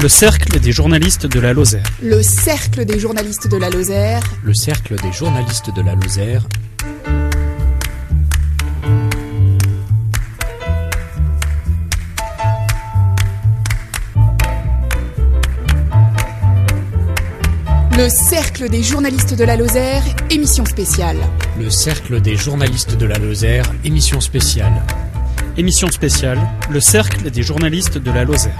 Le cercle des journalistes de la Lozère. Le cercle des journalistes de la Lozère. Le cercle des journalistes de la Lozère. Le cercle des journalistes de la Lozère, émission spéciale. Le cercle des journalistes de la Lozère, émission spéciale. Émission spéciale, le cercle des journalistes de la Lozère.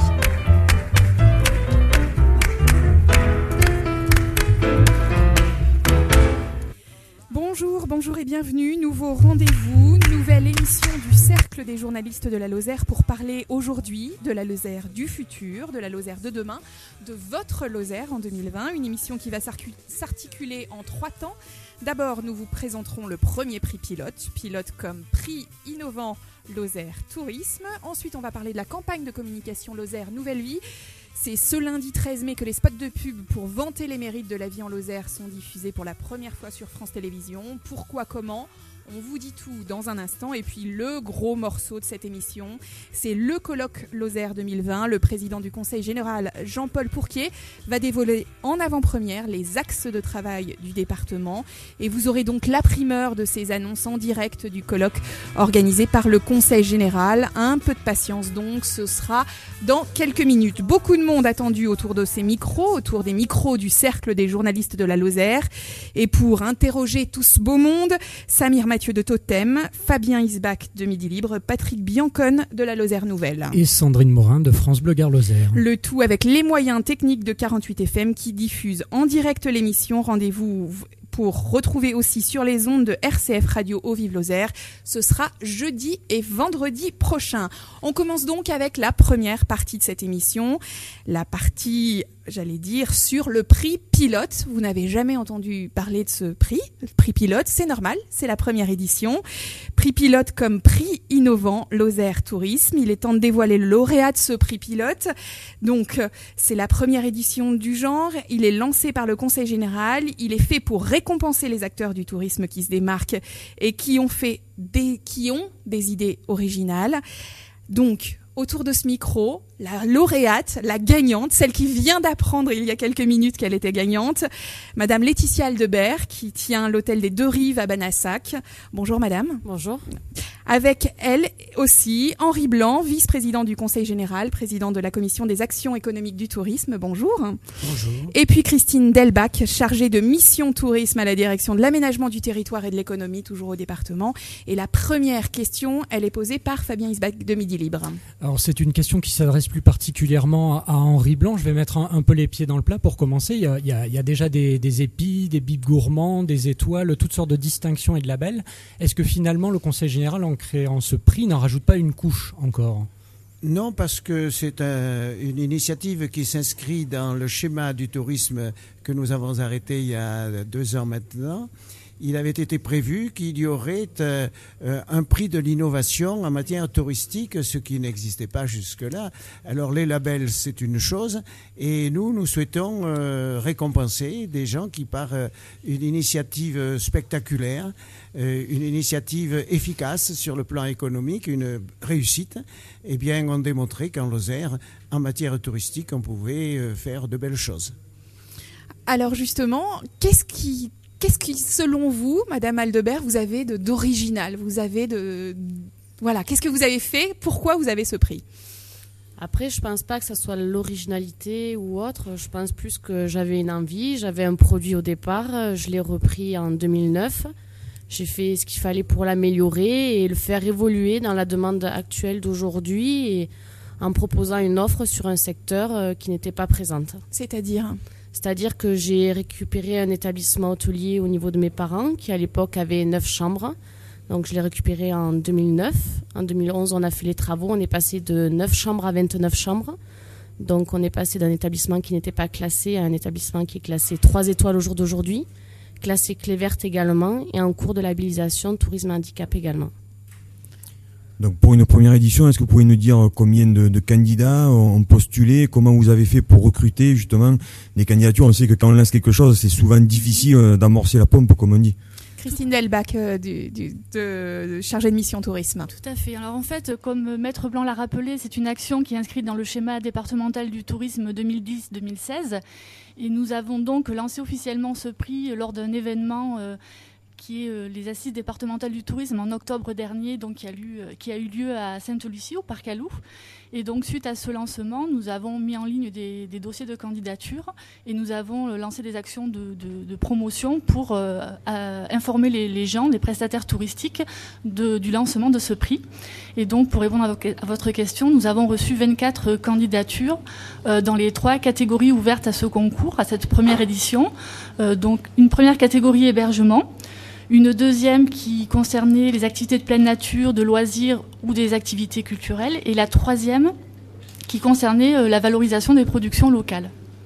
Bonjour et bienvenue, nouveau rendez-vous, nouvelle émission du Cercle des journalistes de la Lozère pour parler aujourd'hui de la Lozère du futur, de la Lozère de demain, de votre Lozère en 2020, une émission qui va s'articuler en 3 temps. D'abord, nous vous présenterons le premier prix pilote comme prix innovant Lozère Tourisme. Ensuite, on va parler de la campagne de communication Lozère Nouvelle Vie. C'est ce lundi 13 mai que les spots de pub pour vanter les mérites de la vie en Lozère sont diffusés pour la première fois sur France Télévisions. Pourquoi, comment ? On vous dit tout dans un instant. Et puis le gros morceau de cette émission, c'est le colloque Lozère 2020. Le président du Conseil général, Jean-Paul Pourquier, va dévoiler en avant-première les axes de travail du département. Et vous aurez donc la primeur de ces annonces en direct du colloque organisé par le Conseil général. Un peu de patience donc, ce sera dans quelques minutes. Beaucoup de monde attendu autour de ces micros, autour des micros du cercle des journalistes de la Lozère. Et pour interroger tout ce beau monde, Samir Mathieu de Totem, Fabien Isbach de Midi Libre, Patrick Biancone de la Lozère Nouvelle. Et Sandrine Morin de France Bleu Gare Lozère. Le tout avec les moyens techniques de 48 FM qui diffusent en direct l'émission. Rendez-vous pour retrouver aussi sur les ondes de RCF Radio Eau Vive Lozère. Ce sera jeudi et vendredi prochain. On commence donc avec la première partie de cette émission. La partie, sur le prix pilote. Vous n'avez jamais entendu parler de ce prix. Le prix pilote, c'est normal, c'est la première édition. Prix pilote comme prix innovant Lozère Tourisme. Il est temps de dévoiler le lauréat de ce prix pilote. Donc, c'est la première édition du genre. Il est lancé par le Conseil général. Il est fait pour récompenser les acteurs du tourisme qui se démarquent et qui ont des idées originales. Donc, autour de ce micro, la lauréate, la gagnante, celle qui vient d'apprendre il y a quelques minutes qu'elle était gagnante, Madame Laetitia Aldebert, qui tient l'hôtel des Deux Rives à Banassac. Bonjour Madame. Bonjour. Avec elle aussi, Henri Blanc, vice-président du Conseil général, président de la Commission des actions économiques du tourisme. Bonjour. Bonjour. Et puis Christine Delbach, chargée de mission tourisme à la direction de l'aménagement du territoire et de l'économie, toujours au département. Et la première question, elle est posée par Fabien Isbach de Midi Libre. Alors c'est une question qui s'adresse plus particulièrement à Henri Blanc. Je vais mettre un peu les pieds dans le plat pour commencer. Il y a déjà des épis, des bips gourmands, des étoiles, toutes sortes de distinctions et de labels. Est-ce que finalement le Conseil général, en créant ce prix, n'en rajoute pas une couche encore ? Non, parce que c'est une initiative qui s'inscrit dans le schéma du tourisme que nous avons arrêté il y a 2 ans maintenant. Il avait été prévu qu'il y aurait un prix de l'innovation en matière touristique, ce qui n'existait pas jusque-là. Alors les labels, c'est une chose, et nous souhaitons récompenser des gens qui, par une initiative spectaculaire, une initiative efficace sur le plan économique, une réussite, eh bien, ont démontré qu'en Lozère, en matière touristique, on pouvait faire de belles choses. Alors justement, qu'est-ce qui, selon vous, Madame Aldebert, vous avez d'original ? Qu'est-ce que vous avez fait ? Pourquoi vous avez ce prix ? Après, je pense pas que ça soit l'originalité ou autre. Je pense plus que j'avais une envie. J'avais un produit au départ. Je l'ai repris en 2009. J'ai fait ce qu'il fallait pour l'améliorer et le faire évoluer dans la demande actuelle d'aujourd'hui et en proposant une offre sur un secteur qui n'était pas présente. C'est-à-dire que j'ai récupéré un établissement hôtelier au niveau de mes parents qui à l'époque avait 9 chambres. Donc je l'ai récupéré en 2009. En 2011, on a fait les travaux. On est passé de 9 chambres à 29 chambres. Donc on est passé d'un établissement qui n'était pas classé à un établissement qui est classé 3 étoiles au jour d'aujourd'hui, classé clé verte également et en cours de labellisation tourisme handicap également. Donc pour une première édition, est-ce que vous pouvez nous dire combien de candidats ont postulé, comment vous avez fait pour recruter justement les candidatures ? On sait que quand on lance quelque chose, c'est souvent difficile d'amorcer la pompe, comme on dit. Christine Delbach, chargée de mission tourisme. Tout à fait. Alors en fait, comme Maître Blanc l'a rappelé, c'est une action qui est inscrite dans le schéma départemental du tourisme 2010-2016. Et nous avons donc lancé officiellement ce prix lors d'un événement qui est les Assises départementales du tourisme en octobre dernier, donc qui a eu lieu à Sainte-Lucie, au Parc Alou. Et donc, suite à ce lancement, nous avons mis en ligne des dossiers de candidature et nous avons lancé des actions de promotion pour informer les gens, les prestataires touristiques, du lancement de ce prix. Et donc, pour répondre à votre question, nous avons reçu 24 candidatures dans les 3 catégories ouvertes à ce concours, à cette première édition. Donc, une première catégorie hébergement, une deuxième qui concernait les activités de pleine nature, de loisirs ou des activités culturelles, et la troisième qui concernait la valorisation des productions locales.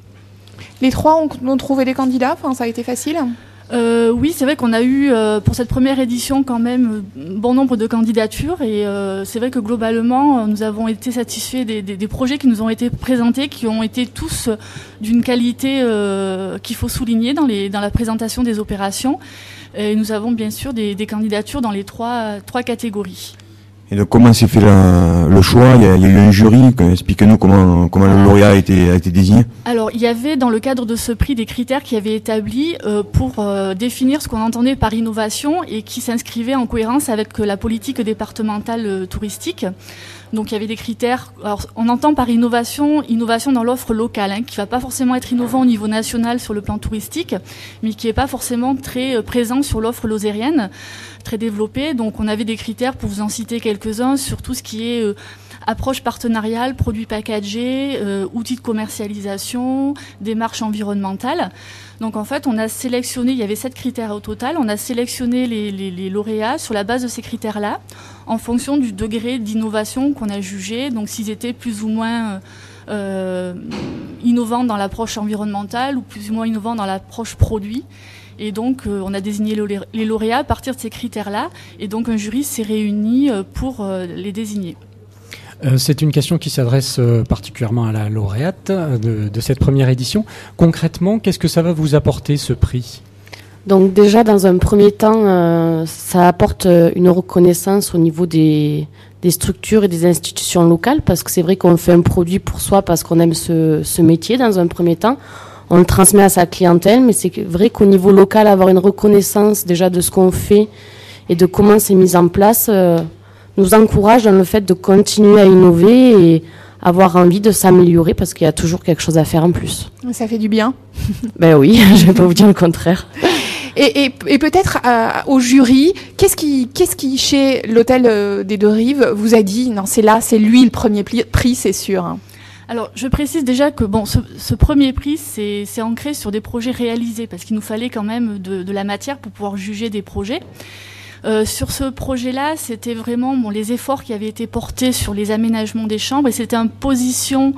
Les 3 ont trouvé des candidats, enfin, ça a été facile ? Oui, c'est vrai qu'on a eu pour cette première édition quand même bon nombre de candidatures et c'est vrai que globalement nous avons été satisfaits des projets qui nous ont été présentés, qui ont été tous d'une qualité qu'il faut souligner dans la présentation des opérations. Et nous avons bien sûr des candidatures dans les 3 catégories. Et donc comment s'est fait le choix ? Il y a eu un jury. Explique-nous comment le lauréat a été désigné. Alors il y avait dans le cadre de ce prix des critères qui avaient établis pour définir ce qu'on entendait par innovation et qui s'inscrivait en cohérence avec la politique départementale touristique. Donc il y avait des critères. Alors on entend par innovation dans l'offre locale, qui va pas forcément être innovant au niveau national sur le plan touristique, mais qui est pas forcément très présent sur l'offre lozérienne, très développée. Donc on avait des critères, pour vous en citer quelques-uns, sur tout ce qui est approche partenariale, produits packagés, outils de commercialisation, démarche environnementale. Donc en fait, on a sélectionné, il y avait 7 critères au total, on a sélectionné les lauréats sur la base de ces critères-là, en fonction du degré d'innovation qu'on a jugé, donc s'ils étaient plus ou moins innovants dans l'approche environnementale ou plus ou moins innovants dans l'approche produit. Et donc, on a désigné les lauréats à partir de ces critères-là, et donc un jury s'est réuni pour les désigner. C'est une question qui s'adresse particulièrement à la lauréate de cette première édition. Concrètement, qu'est-ce que ça va vous apporter, ce prix ? Donc déjà, dans un premier temps, ça apporte une reconnaissance au niveau des structures et des institutions locales, parce que c'est vrai qu'on fait un produit pour soi parce qu'on aime ce métier dans un premier temps. On le transmet à sa clientèle, mais c'est vrai qu'au niveau local, avoir une reconnaissance déjà de ce qu'on fait et de comment c'est mis en place nous encourage dans le fait de continuer à innover et avoir envie de s'améliorer, parce qu'il y a toujours quelque chose à faire en plus. Ça fait du bien. Ben oui, je vais pas vous dire le contraire. Et peut-être au jury, qu'est-ce qui chez l'hôtel des Deux Rives vous a dit non, c'est lui le premier prix, c'est sûr. Alors, je précise déjà que ce premier prix, c'est ancré sur des projets réalisés, parce qu'il nous fallait quand même de la matière pour pouvoir juger des projets. Sur ce projet-là, c'était vraiment les efforts qui avaient été portés sur les aménagements des chambres, et c'était un positionnement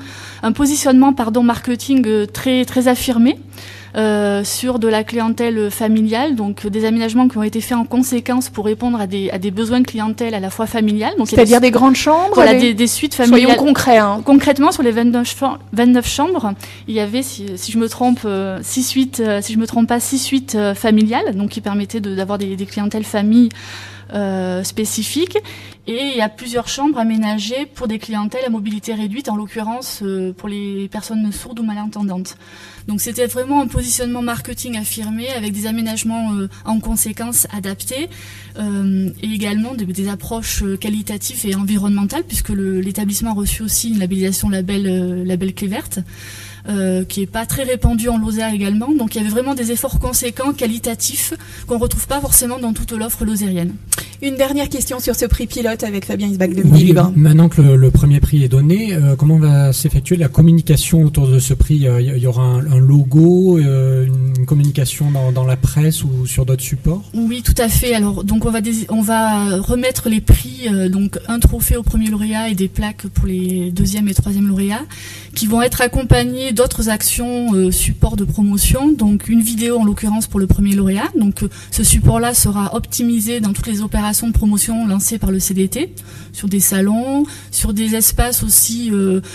marketing très très affirmé sur de la clientèle familiale, donc des aménagements qui ont été faits en conséquence pour répondre à des besoins de clientèle à la fois familiale. Donc c'est-à-dire des grandes chambres, voilà, des suites familiales. Soyons concrets. Concrètement, sur les 29 chambres, il y avait, si je me trompe, 6 suites, si je me trompe pas, 6 suites familiales, donc qui permettaient d'avoir des clientèles familles spécifiques, et il y a plusieurs chambres aménagées pour des clientèles à mobilité réduite, en l'occurrence pour les personnes sourdes ou malentendantes. Donc c'était vraiment un positionnement marketing affirmé, avec des aménagements en conséquence adaptés, et également des approches qualitatives et environnementales, puisque l'établissement a reçu aussi une labellisation label Clé Verte, qui est pas très répandu en Lozère également. Donc il y avait vraiment des efforts conséquents, qualitatifs, qu'on retrouve pas forcément dans toute l'offre lozérienne. Une dernière question sur ce prix pilote avec Fabien Isbach de Midi Libre. Maintenant que le premier prix est donné, comment va s'effectuer la communication autour de ce prix ? Il y aura un logo, une communication dans la presse ou sur d'autres supports ? Oui, tout à fait. Alors donc on va remettre les prix, donc un trophée au premier lauréat et des plaques pour les deuxième et troisième lauréats, qui vont être accompagnés d'autres actions support de promotion, donc une vidéo en l'occurrence pour le premier lauréat. Donc ce support-là sera optimisé dans toutes les opérations de promotion lancées par le CDT, sur des salons, sur des espaces aussi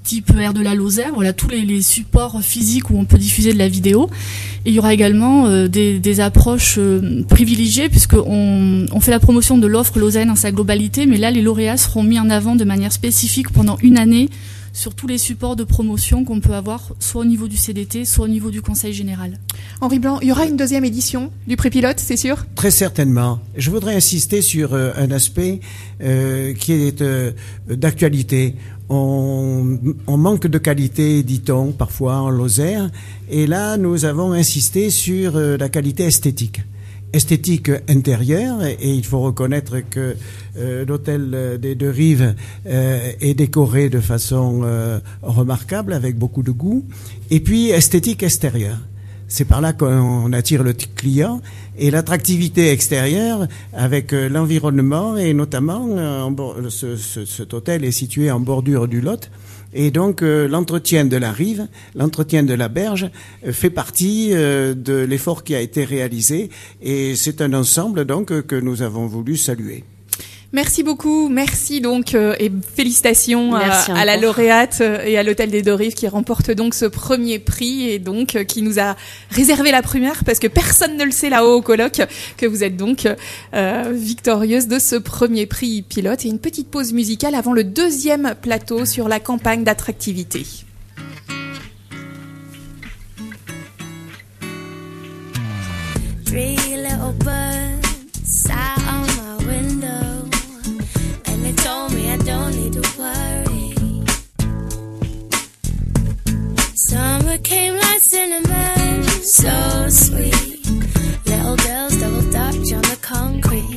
type Air de la Lozère, voilà tous les supports physiques où on peut diffuser de la vidéo. Et il y aura également des approches privilégiées puisqu'on fait la promotion de l'offre lausanne dans sa globalité, mais là les lauréats seront mis en avant de manière spécifique pendant une année sur tous les supports de promotion qu'on peut avoir, soit au niveau du CDT, soit au niveau du Conseil général. Henri Blanc, il y aura une deuxième édition du prix pilote, c'est sûr ? Très certainement. Je voudrais insister sur un aspect qui est d'actualité. On manque de qualité, dit-on, parfois en Lozère, et là nous avons insisté sur la qualité esthétique intérieure, et il faut reconnaître que l'hôtel des Deux Rives est décoré de façon remarquable, avec beaucoup de goût, et puis esthétique extérieure. C'est par là qu'on attire le client, et l'attractivité extérieure avec l'environnement, et notamment cet hôtel est situé en bordure du Lot. Et donc l'entretien de la rive, l'entretien de la berge fait partie de l'effort qui a été réalisé, et c'est un ensemble donc que nous avons voulu saluer. Merci beaucoup, merci donc et félicitations merci à la lauréate et à l'Hôtel des Deux Rives qui remporte donc ce premier prix et donc qui nous a réservé la première parce que personne ne le sait là-haut au colloque que vous êtes donc victorieuse de ce premier prix pilote. Et une petite pause musicale avant le deuxième plateau sur la campagne d'attractivité. Three little birds sat on my window, and they told me I don't need to worry. Summer came like cinnamon, so sweet. Little girls double dutch on the concrete.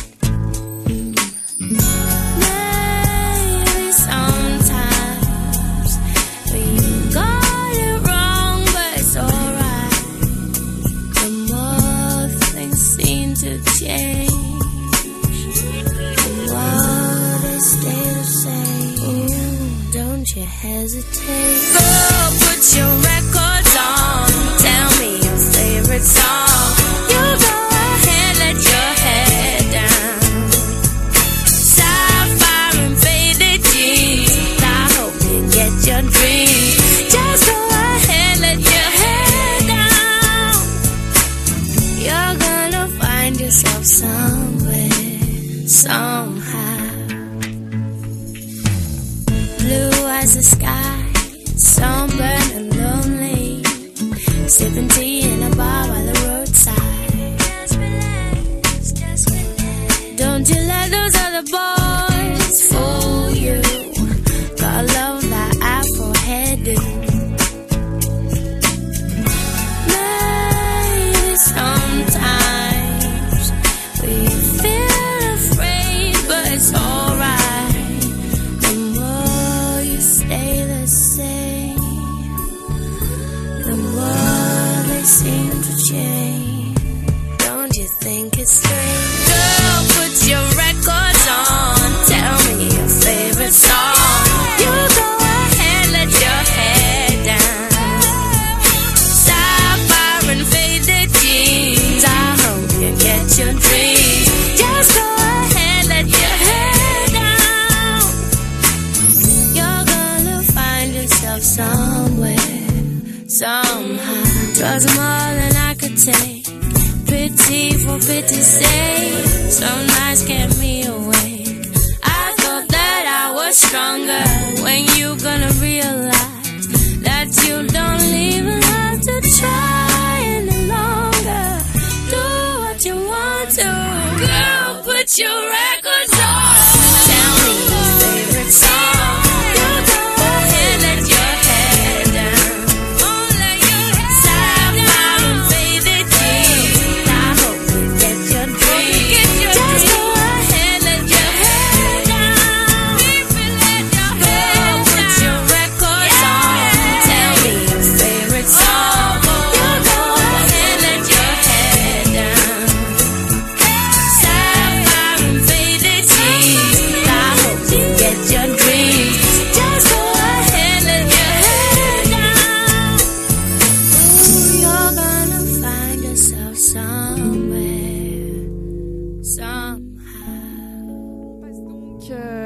Maybe sometimes we got it wrong, but it's alright. The more things seem to change, the more they stay the same. Ooh, don't you hesitate. Girl, put your records on. Tell me your favorite song. You go ahead, let your head down. Sapphire and faded jeans. I hope you get your dreams. Just go ahead, let your head down. You're gonna find yourself somewhere, somehow. Blue as the sky, sunburned and lonely, sipping tea in a bar by the roadside. Just relax, just relax. Don't you let those other boys fool you. Gotta love that Afro hairdo. Maybe sometimes we feel afraid, but it's alright. The more you stay the same, the more they seem to change. Don't you think it's strange? Girl, put your records on. Tell me your favorite song. You go ahead, let your head down. Sapphire and faded jeans. I hope you get your dreams. Just go ahead, let your head down. You're gonna find yourself somewhere, somehow. 'Twas more than I could take. Pity for pity's sake. Some nights kept me awake. I thought that I was stronger. When you gonna realize that you don't even have to try any longer? Do what you want to. Girl, put your records on. Tell me your favorite song. You go ahead, let your head down. Sapphire and faded jeans. I hope you get your dreams. Just go ahead, let your head down. Girl, put your records on. Tell me your favorite song. You go ahead, let your head down. Sapphire and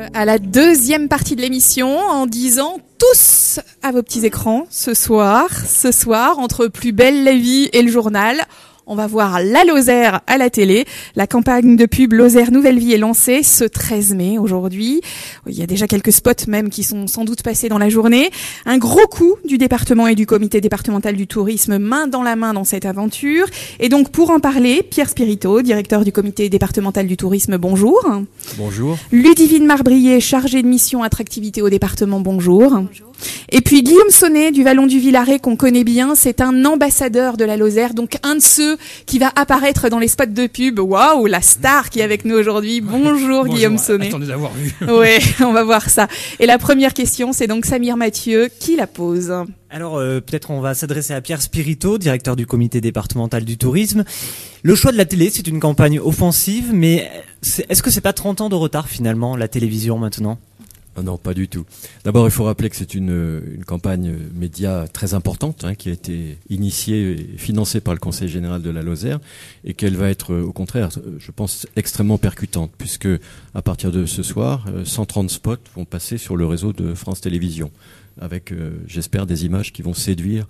à la deuxième partie de l'émission en disant tous à vos petits écrans ce soir, entre Plus belle la vie et le journal. On va voir la Lozère à la télé. La campagne de pub Lozère Nouvelle Vie est lancée ce 13 mai aujourd'hui. Il y a déjà quelques spots même qui sont sans doute passés dans la journée. Un gros coup du département et du comité départemental du tourisme main dans la main dans cette aventure. Et donc pour en parler, Pierre Spirito, directeur du comité départemental du tourisme, bonjour. Bonjour. Ludivine Marbrier, chargée de mission attractivité au département, bonjour. Bonjour. Et puis Guillaume Sonnet du Vallon du Villaret qu'on connaît bien, c'est un ambassadeur de la Lozère, donc un de ceux qui va apparaître dans les spots de pub. Waouh, la star qui est avec nous aujourd'hui. Bonjour Guillaume Sonnet. Attendez d'avoir vu. Oui, on va voir ça. Et la première question, c'est donc Samir Mathieu qui la pose. Alors peut-être on va s'adresser à Pierre Spirito, directeur du comité départemental du tourisme. Le choix de la télé, c'est une campagne offensive, mais est-ce que c'est pas 30 ans de retard finalement, la télévision maintenant ? Non, pas du tout. D'abord, il faut rappeler que c'est une campagne média très importante qui a été initiée et financée par le Conseil général de la Lozère et qu'elle va être, au contraire, je pense, extrêmement percutante puisque à partir de ce soir, 130 spots vont passer sur le réseau de France Télévisions avec, j'espère, des images qui vont séduire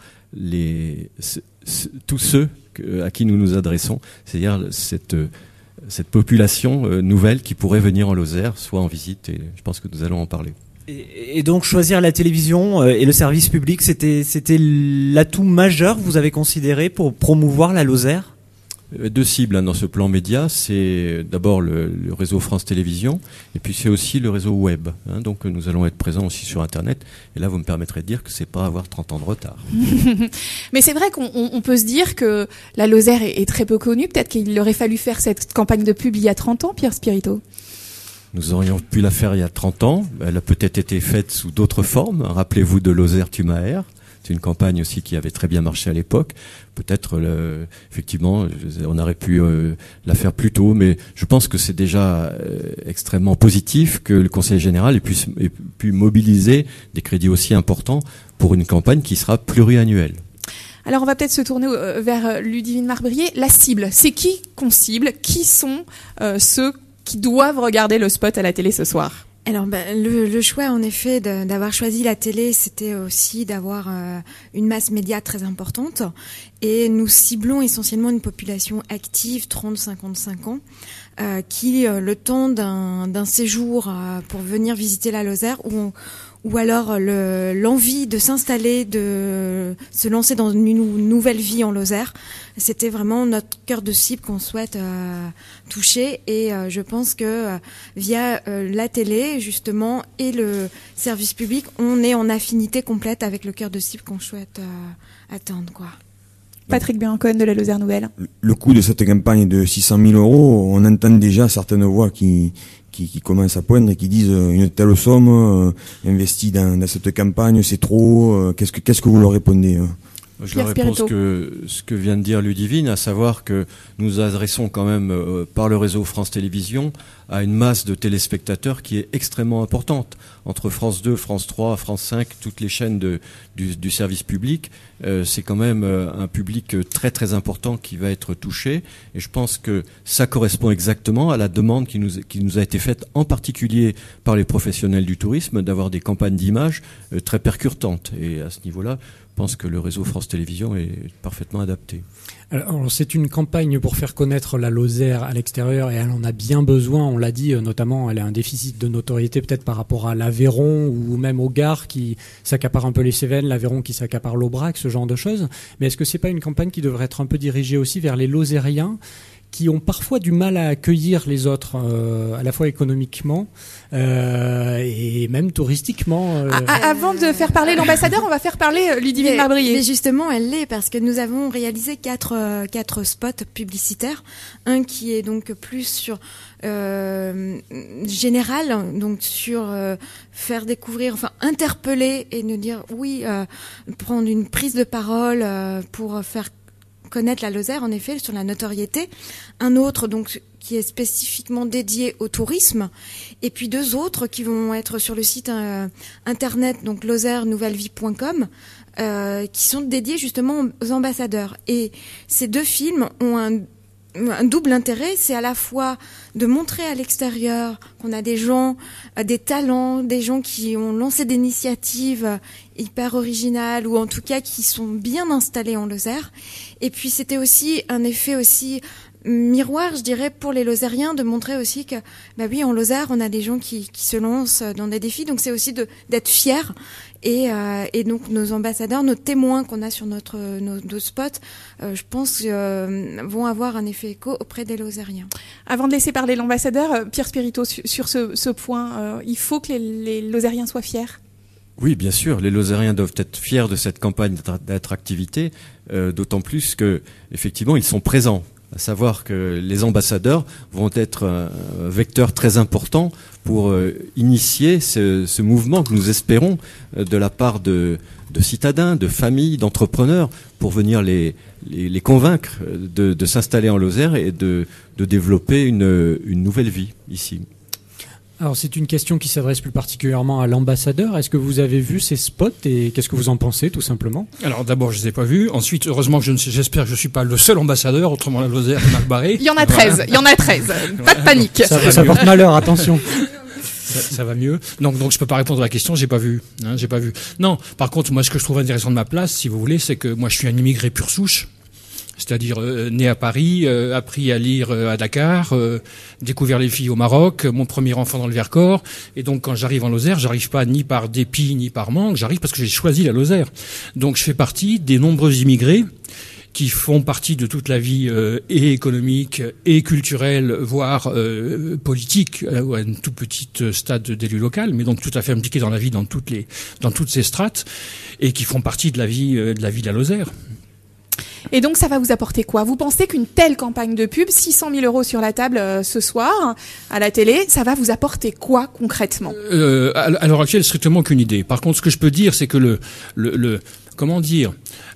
tous ceux à qui nous nous adressons, c'est-à-dire cette population nouvelle qui pourrait venir en Lozère, soit en visite, et je pense que nous allons en parler. Et donc choisir la télévision et le service public, c'était l'atout majeur que vous avez considéré pour promouvoir la Lozère ? Deux cibles dans ce plan média, c'est d'abord le réseau France Télévisions, et puis c'est aussi le réseau web. Donc nous allons être présents aussi sur Internet, et là vous me permettrez de dire que c'est pas avoir 30 ans de retard. Mais c'est vrai qu'on peut se dire que la Lozère est très peu connue, peut-être qu'il aurait fallu faire cette campagne de pub il y a 30 ans, Pierre Spirito. Nous aurions pu la faire il y a 30 ans, elle a peut-être été faite sous d'autres formes, rappelez-vous de Lozère Tumaer. C'est une campagne aussi qui avait très bien marché à l'époque. Peut-être, effectivement, on aurait pu la faire plus tôt, mais je pense que c'est déjà extrêmement positif que le Conseil général ait pu mobiliser des crédits aussi importants pour une campagne qui sera pluriannuelle. Alors on va peut-être se tourner vers Ludivine Marbrier. La cible, c'est qui qu'on cible ? Qui sont ceux qui doivent regarder le spot à la télé ce soir ? Alors le choix en effet d'avoir choisi la télé, c'était aussi d'avoir une masse média très importante et nous ciblons essentiellement une population active 30-55 ans qui le temps d'un séjour pour venir visiter la Lozère ou alors l'envie de s'installer, de se lancer dans une nouvelle vie en Lozère. C'était vraiment notre cœur de cible qu'on souhaite toucher et je pense que via la télé justement et le service public, on est en affinité complète avec le cœur de cible qu'on souhaite atteindre, quoi. Patrick Biancon de la Lozère Nouvelle. Le coût de cette campagne de 600 000 €, on entend déjà certaines voix qui commencent à poindre et qui disent une telle somme investie dans cette campagne, c'est trop. Qu'est-ce que vous leur répondez Je leur réponds ce que vient de dire Ludivine, à savoir que nous adressons quand même par le réseau France Télévisions à une masse de téléspectateurs qui est extrêmement importante. Entre France 2, France 3, France 5, toutes les chaînes du service public, c'est quand même un public très très important qui va être touché. Et je pense que ça correspond exactement à la demande qui nous a été faite, en particulier par les professionnels du tourisme, d'avoir des campagnes d'image très percutantes. Et à ce niveau-là, je pense que le réseau France Télévisions est parfaitement adapté. Alors, c'est une campagne pour faire connaître la Lozère à l'extérieur et elle en a bien besoin, on l'a dit, notamment elle a un déficit de notoriété peut-être par rapport à l'Aveyron ou même au Gard qui s'accapare un peu les Cévennes, l'Aveyron qui s'accapare l'Aubrac, ce genre de choses. Mais est-ce que c'est pas une campagne qui devrait être un peu dirigée aussi vers les Lozériens qui ont parfois du mal à accueillir les autres, à la fois économiquement et même touristiquement. Avant de faire parler l'ambassadeur, on va faire parler Ludivine Marbrier. Mais justement, elle l'est parce que nous avons réalisé quatre spots publicitaires. Un qui est donc plus sur général, donc sur faire découvrir, enfin interpeller et nous dire oui, prendre une prise de parole pour faire connaître la Lozère, en effet, sur la notoriété. Un autre, donc, qui est spécifiquement dédié au tourisme. Et puis deux autres qui vont être sur le site internet, donc lozerenouvellevie.com, qui sont dédiés justement aux ambassadeurs. Et ces deux films ont un double intérêt, c'est à la fois de montrer à l'extérieur qu'on a des gens, des talents, des gens qui ont lancé des initiatives hyper originales ou en tout cas qui sont bien installés en Lozère. Et puis c'était aussi un effet aussi miroir, je dirais, pour les Lozériens, de montrer aussi que, bah oui, en Lozère, on a des gens qui se lancent dans des défis, donc c'est aussi d'être fiers. Et donc nos ambassadeurs, nos témoins qu'on a sur nos spots, je pense vont avoir un effet écho auprès des Lozériens. Avant de laisser parler l'ambassadeur, Pierre Spirito, sur ce point, il faut que les Lozériens soient fiers. Oui, bien sûr, les Lozériens doivent être fiers de cette campagne d'attractivité, d'autant plus que effectivement ils sont présents. À savoir que les ambassadeurs vont être un vecteur très important pour initier ce mouvement que nous espérons de la part de citadins, de familles, d'entrepreneurs, pour venir les convaincre de s'installer en Lozère et de développer une nouvelle vie ici. Alors c'est une question qui s'adresse plus particulièrement à l'ambassadeur. Est-ce que vous avez vu ces spots et qu'est-ce que vous en pensez tout simplement ? Alors d'abord je ne les ai pas vus. Ensuite heureusement que j'espère que je ne suis pas le seul ambassadeur, autrement la Lozère est mal barrée. Il y en a 13, voilà. Il y en a 13. Pas de panique. Ça porte malheur, attention. Ça va mieux. Donc je peux pas répondre à la question, j'ai pas vu. Non, par contre moi ce que je trouve intéressant de ma place, si vous voulez, c'est que moi je suis un immigré pur souche. C'est-à-dire né à Paris, appris à lire à Dakar, découvert les filles au Maroc, mon premier enfant dans le Vercors. Et donc quand j'arrive en Lozère, j'arrive pas ni par dépit ni par manque, j'arrive parce que j'ai choisi la Lozère. Donc je fais partie des nombreux immigrés qui font partie de toute la vie et économique et culturelle, voire politique, à un tout petit stade d'élu local, mais donc tout à fait impliqués dans la vie dans toutes ces strates, et qui font partie de la vie de la Lozère. Et donc, ça va vous apporter quoi ? Vous pensez qu'une telle campagne de pub, 600 000 € sur la table ce soir, à la télé, ça va vous apporter quoi concrètement ? À l'heure actuelle, strictement aucune idée. Par contre, ce que je peux dire, c'est que comment dire,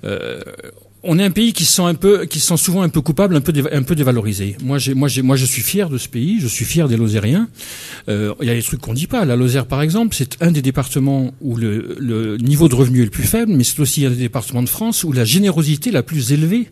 on est un pays qui se sent souvent un peu coupable, un peu dévalorisé. Moi, je suis fier de ce pays, je suis fier des Lozériens. Il y a des trucs qu'on dit pas. La Lozère, par exemple, c'est un des départements où le niveau de revenu est le plus faible, mais c'est aussi un des départements de France où la générosité est la plus élevée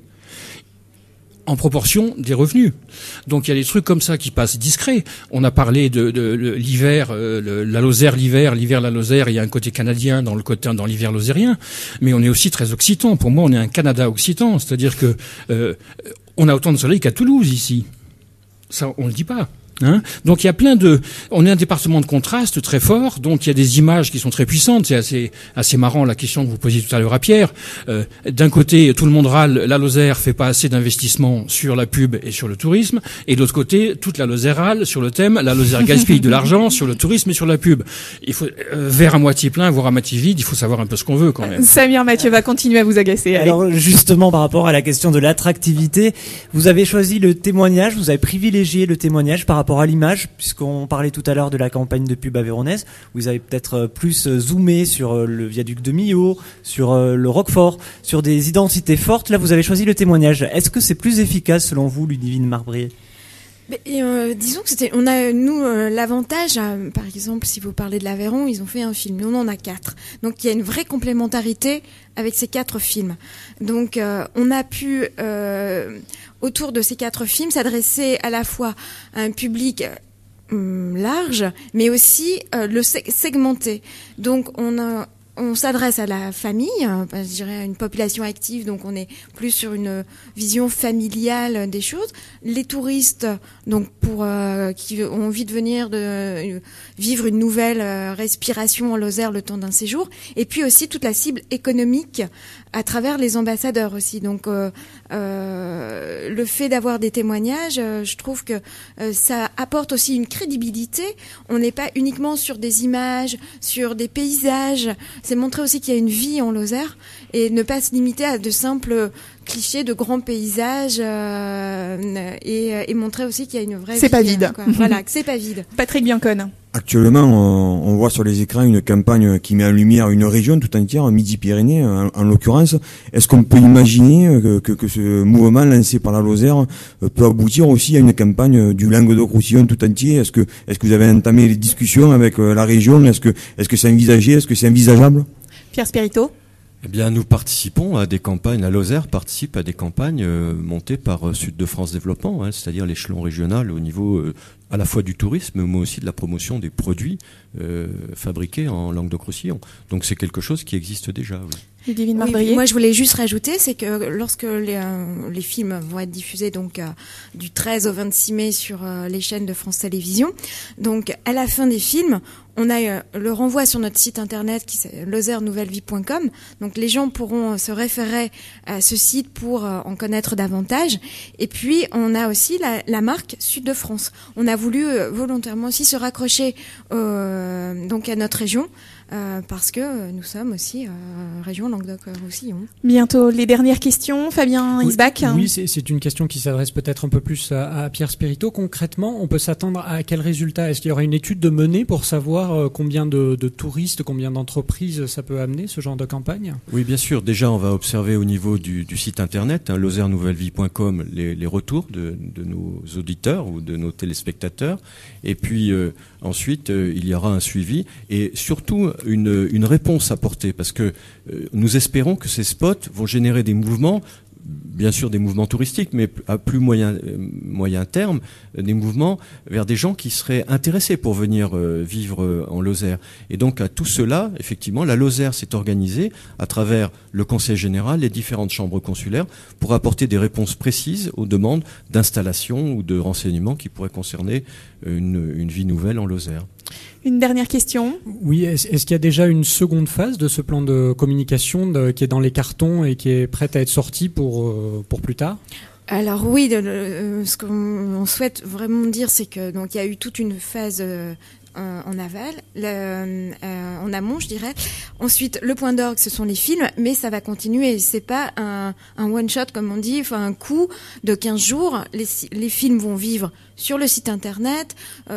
en proportion des revenus. Donc il y a des trucs comme ça qui passent discrets. On a parlé de l'hiver, la Lozère, l'hiver la Lozère, il y a un côté canadien dans l'hiver lozérien, mais on est aussi très occitan. Pour moi, on est un Canada occitan, c'est-à-dire que on a autant de soleil qu'à Toulouse ici. Ça, on le dit pas. Donc il y a on est un département de contraste très fort, donc il y a des images qui sont très puissantes. C'est assez marrant la question que vous posiez tout à l'heure à Pierre. D'un côté, tout le monde râle, la Lozère fait pas assez d'investissement sur la pub et sur le tourisme, et de l'autre côté, toute la Lozère râle sur le thème, la Lozère gaspille de l'argent sur le tourisme et sur la pub. Il faut verre à moitié plein, voire à moitié vide, il faut savoir un peu ce qu'on veut quand même. Samir Mathieu va continuer à vous agacer. Allez. Alors justement, par rapport à la question de l'attractivité, vous avez choisi le témoignage, vous avez privilégié le témoignage par rapport à l'image, puisqu'on parlait tout à l'heure de la campagne de pub avéronaise, vous avez peut-être plus zoomé sur le viaduc de Millau, sur le Roquefort, sur des identités fortes. Là, vous avez choisi le témoignage. Est-ce que c'est plus efficace selon vous, Ludivine Marbrier ? Disons que on a nous l'avantage, par exemple, si vous parlez de l'Aveyron, ils ont fait un film, nous on en a 4. Donc il y a une vraie complémentarité avec ces 4 films. Donc on a pu autour de ces 4 films s'adresser à la fois à un public large, mais aussi le segmenter. Donc on s'adresse à la famille, je dirais à une population active, donc on est plus sur une vision familiale des choses. Les touristes, donc qui ont envie de venir vivre une nouvelle respiration en Lozère le temps d'un séjour, et puis aussi toute la cible économique à travers les ambassadeurs aussi. Donc le fait d'avoir des témoignages, je trouve que ça apporte aussi une crédibilité. On n'est pas uniquement sur des images, sur des paysages. C'est montrer aussi qu'il y a une vie en Lozère et ne pas se limiter à de simples clichés de grands paysages et montrer aussi qu'il y a une vraie vie. C'est pas vide. Voilà, que c'est pas vide. Patrick Biancone. Actuellement, on voit sur les écrans une campagne qui met en lumière une région tout entière, Midi-Pyrénées en l'occurrence. Est-ce qu'on peut imaginer que ce mouvement lancé par la Lozère peut aboutir aussi à une campagne du Languedoc-Roussillon tout entier ? Est-ce que vous avez entamé les discussions avec la région ? Est-ce que c'est envisagé ? Est-ce que c'est envisageable ? Pierre Spirito. Eh bien, nous participons à des campagnes, la Lozère participe à des campagnes montées par Sud de France Développement, c'est-à-dire l'échelon régional au niveau à la fois du tourisme, mais aussi de la promotion des produits fabriqués en Languedoc-Roussillon. Donc c'est quelque chose qui existe déjà. Oui. Oui, moi je voulais juste rajouter, c'est que lorsque les films vont être diffusés donc du 13 au 26 mai sur les chaînes de France Télévisions, donc à la fin des films, on a le renvoi sur notre site internet qui c'est lozèrenouvellevie.com. Donc les gens pourront se référer à ce site pour en connaître davantage. Et puis on a aussi la marque Sud de France. On a voulu volontairement aussi se raccrocher donc à notre région. Parce que nous sommes aussi région Languedoc-Roussillon. Bientôt les dernières questions, Fabien Isbach. Oui, c'est une question qui s'adresse peut-être un peu plus à Pierre Spirito. Concrètement, on peut s'attendre à quel résultat? Est-ce qu'il y aura une étude de menée pour savoir combien de touristes, combien d'entreprises ça peut amener, ce genre de campagne? Oui, bien sûr. Déjà, on va observer au niveau du site internet, lozèrenouvellevie.com, les retours de nos auditeurs ou de nos téléspectateurs. Et puis ensuite, il y aura un suivi et surtout une réponse apportée, parce que nous espérons que ces spots vont générer des mouvements, bien sûr des mouvements touristiques, mais à plus moyen terme, des mouvements vers des gens qui seraient intéressés pour venir vivre en Lozère. Et donc à tout cela, effectivement, la Lozère s'est organisée à travers le Conseil général, les différentes chambres consulaires, pour apporter des réponses précises aux demandes d'installation ou de renseignements qui pourraient concerner une vie nouvelle en Lozère. Une dernière question. Oui, est-ce qu'il y a déjà une seconde phase de ce plan de communication qui est dans les cartons et qui est prête à être sortie pour plus tard? Alors oui, ce qu'on souhaite vraiment dire, c'est que donc il y a eu toute une phase en aval, en amont, je dirais. Ensuite, le point d'orgue, ce sont les films, mais ça va continuer. C'est pas un one shot, comme on dit, enfin un coup de 15 jours. Les films vont vivre sur le site internet,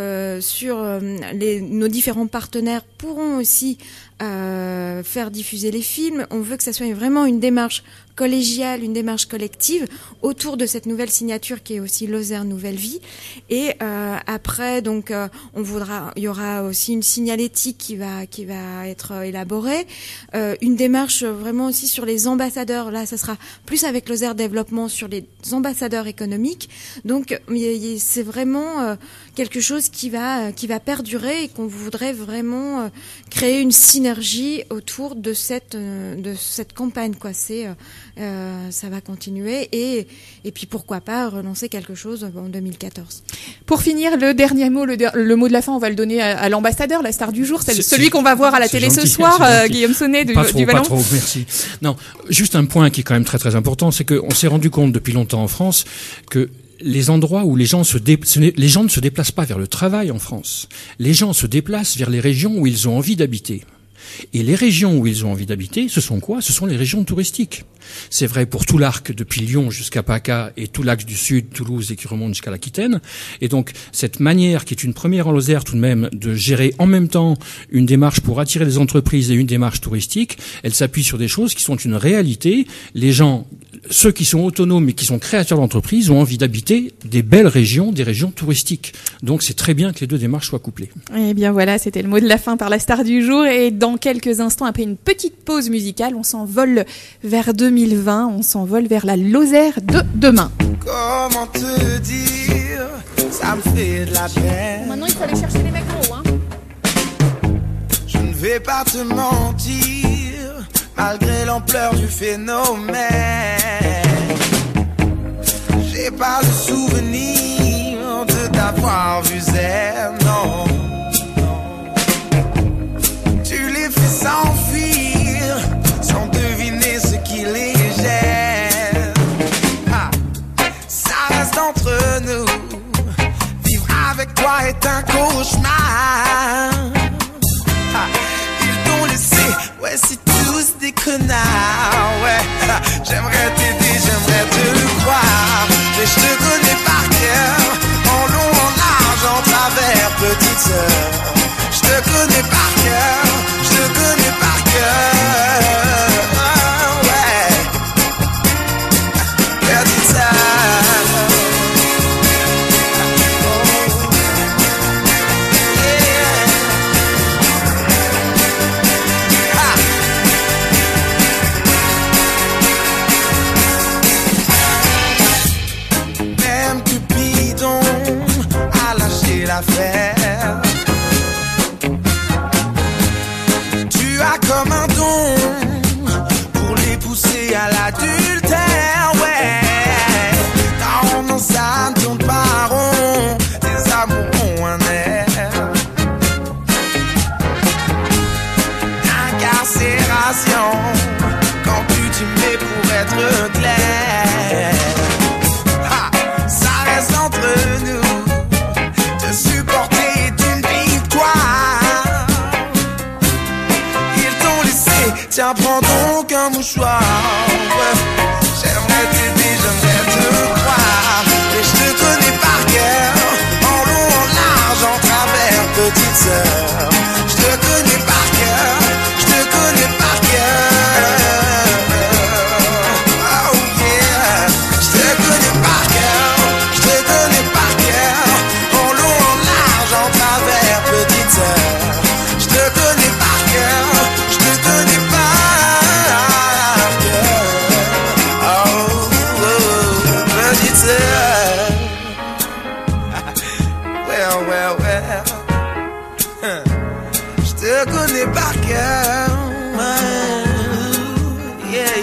nos différents partenaires pourront aussi faire diffuser les films. On veut que ça soit vraiment une démarche collégiale, une démarche collective autour de cette nouvelle signature qui est aussi Lozère Nouvelle Vie. Et après, donc, il y aura aussi une signalétique qui va être élaborée, une démarche vraiment aussi sur les ambassadeurs. Là, ça sera plus avec Lozère Développement sur les ambassadeurs économiques. Donc, c'est vraiment quelque chose qui va perdurer et qu'on voudrait vraiment créer une synergie autour de cette campagne, quoi. Ça va continuer et puis pourquoi pas relancer quelque chose en 2014. Pour finir, le dernier mot, le mot de la fin, on va le donner à l'ambassadeur, la star du jour, celui qu'on va voir à la télé gentil, ce soir, Guillaume Sonnet du Vallon. Pas trop, merci. Non, juste un point qui est quand même très très important, c'est qu'on s'est rendu compte depuis longtemps en France que les endroits où les gens ne se déplacent pas vers le travail en France. Les gens se déplacent vers les régions où ils ont envie d'habiter. Et les régions où ils ont envie d'habiter, ce sont quoi? Ce sont les régions touristiques. C'est vrai pour tout l'arc depuis Lyon jusqu'à PACA et tout l'axe du sud, Toulouse et qui remonte jusqu'à l'Aquitaine. Et donc, cette manière qui est une première en Lozère tout de même de gérer en même temps une démarche pour attirer les entreprises et une démarche touristique, elle s'appuie sur des choses qui sont une réalité. Les gens, ceux qui sont autonomes et qui sont créateurs d'entreprises ont envie d'habiter des belles régions, des régions touristiques. Donc c'est très bien que les deux démarches soient couplées. Eh bien voilà, c'était le mot de la fin par la star du jour. Et dans quelques instants, après une petite pause musicale, on s'envole vers 2020, on s'envole vers la Lozère de demain. Comment te dire, ça me fait de la peine. Maintenant, il faut aller chercher les mecs en haut, hein. Je ne vais pas te mentir, malgré l'ampleur du phénomène. J'ai pas le souvenir de t'avoir vu zen, non. Tu les fais s'enfuir sans deviner ce qui les gêne. Ça reste entre nous, vivre avec toi est un cauchemar. Ils t'ont laissé, ouais, c'est tous des connards, ouais. J'aimerais t'aider, j'aimerais te le croire, mais je te connais par cœur, en long, en large, en travers, petite sœur. Je te connais par cœur, je te connais par cœur, ouais. Petite sœur. Tu as comme un don pour les pousser à l'adultère, ouais. Ta romance, ça ne tourne pas rond, tes amours ont un air d'incarcération. Quand tu t'y mets pour être clair, ça reste entre nous. Te supporter est une victoire. Ils t'ont laissé, tiens, prends donc un mouchoir. J'aimerais t'aider, j'aimerais te croire. Mais je te connais par cœur, en long, en large, en travers, petite sœur. Je te connais par cœur, je te connais par cœur. Oh yeah, je te connais par cœur, je te connais par cœur. En long, en large, en travers, petite sœur. Je te connais par cœur, je te connais par cœur. Oh, oh, petite sœur. Well, well, well. Je te connais par cœur. Yeah.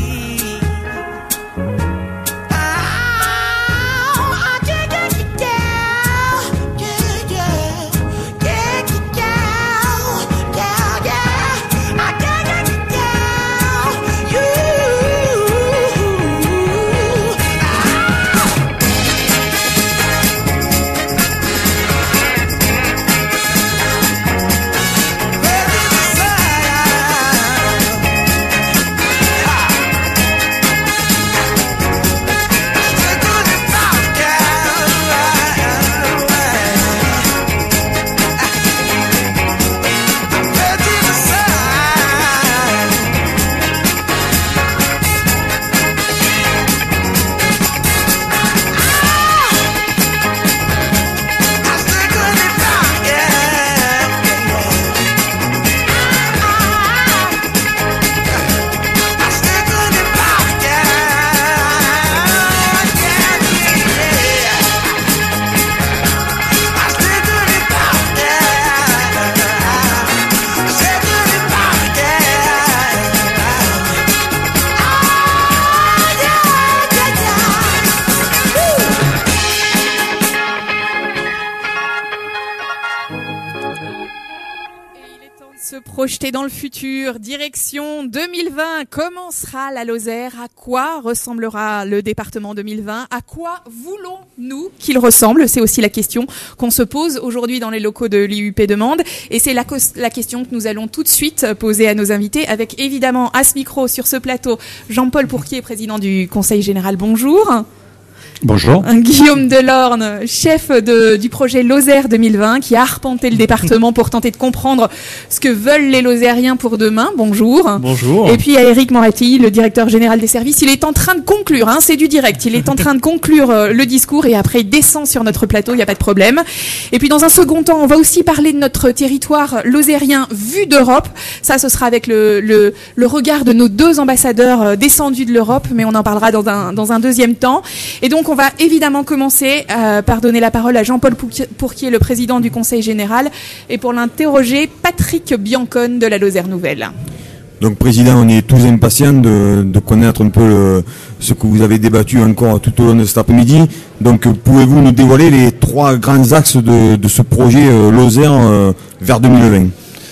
Projeté dans le futur, direction 2020, comment sera la Lozère? À quoi ressemblera le département 2020? À quoi voulons-nous qu'il ressemble? C'est aussi la question qu'on se pose aujourd'hui dans les locaux de l'IUP Demande, et c'est la question que nous allons tout de suite poser à nos invités, avec évidemment à ce micro, sur ce plateau, Jean-Paul Pourquier, président du Conseil Général. Bonjour. Bonjour. Guillaume Delorme, chef du projet Lozère 2020, qui a arpenté le département pour tenter de comprendre ce que veulent les Lozériens pour demain. Bonjour. Bonjour. Et puis à Éric Moretti, le directeur général des services. Il est en train de conclure, c'est du direct, il est en train de conclure le discours, et après il descend sur notre plateau, il n'y a pas de problème. Et puis dans un second temps, on va aussi parler de notre territoire lozérien vu d'Europe. Ça, ce sera avec le regard de nos deux ambassadeurs descendus de l'Europe, mais on en parlera dans un deuxième temps. Et donc on va évidemment commencer par donner la parole à Jean-Paul Pourquier, le président du Conseil Général, et pour l'interroger, Patrick Biancone de la Lozère Nouvelle. Donc, Président, on est tous impatients de connaître un peu ce que vous avez débattu encore tout au long de cet après-midi. Donc, pouvez-vous nous dévoiler les trois grands axes de ce projet Lozère vers 2020 ?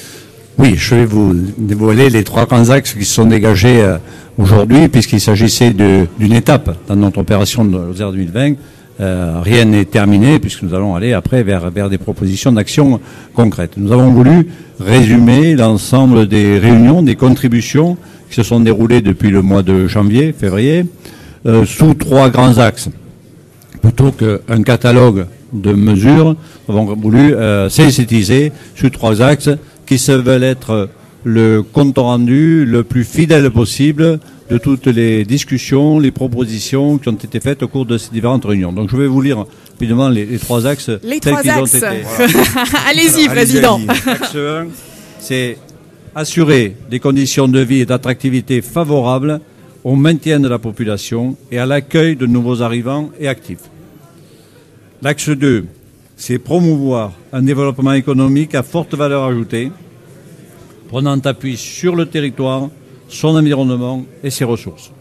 Oui, je vais vous dévoiler les trois grands axes qui sont dégagés aujourd'hui, puisqu'il s'agissait d'une étape dans notre opération de Lozère 2020. Rien n'est terminé, puisque nous allons aller après vers des propositions d'action concrètes. Nous avons voulu résumer l'ensemble des réunions, des contributions qui se sont déroulées depuis le mois de janvier, février, sous trois grands axes. Plutôt qu'un catalogue de mesures, nous avons voulu synthétiser sous trois axes qui se veulent être le compte rendu le plus fidèle possible de toutes les discussions, les propositions qui ont été faites au cours de ces différentes réunions. Donc je vais vous lire rapidement les trois axes les tels trois qu'ils ont axes. été. Allez-y, président. Axe 1, c'est assurer des conditions de vie et d'attractivité favorables au maintien de la population et à l'accueil de nouveaux arrivants et actifs. L'axe 2, c'est promouvoir un développement économique à forte valeur ajoutée, prenant appui sur le territoire, son environnement et ses ressources.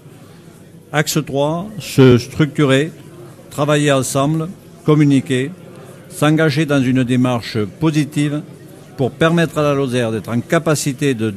Axe 3, se structurer, travailler ensemble, communiquer, s'engager dans une démarche positive pour permettre à la Lozère d'être en capacité de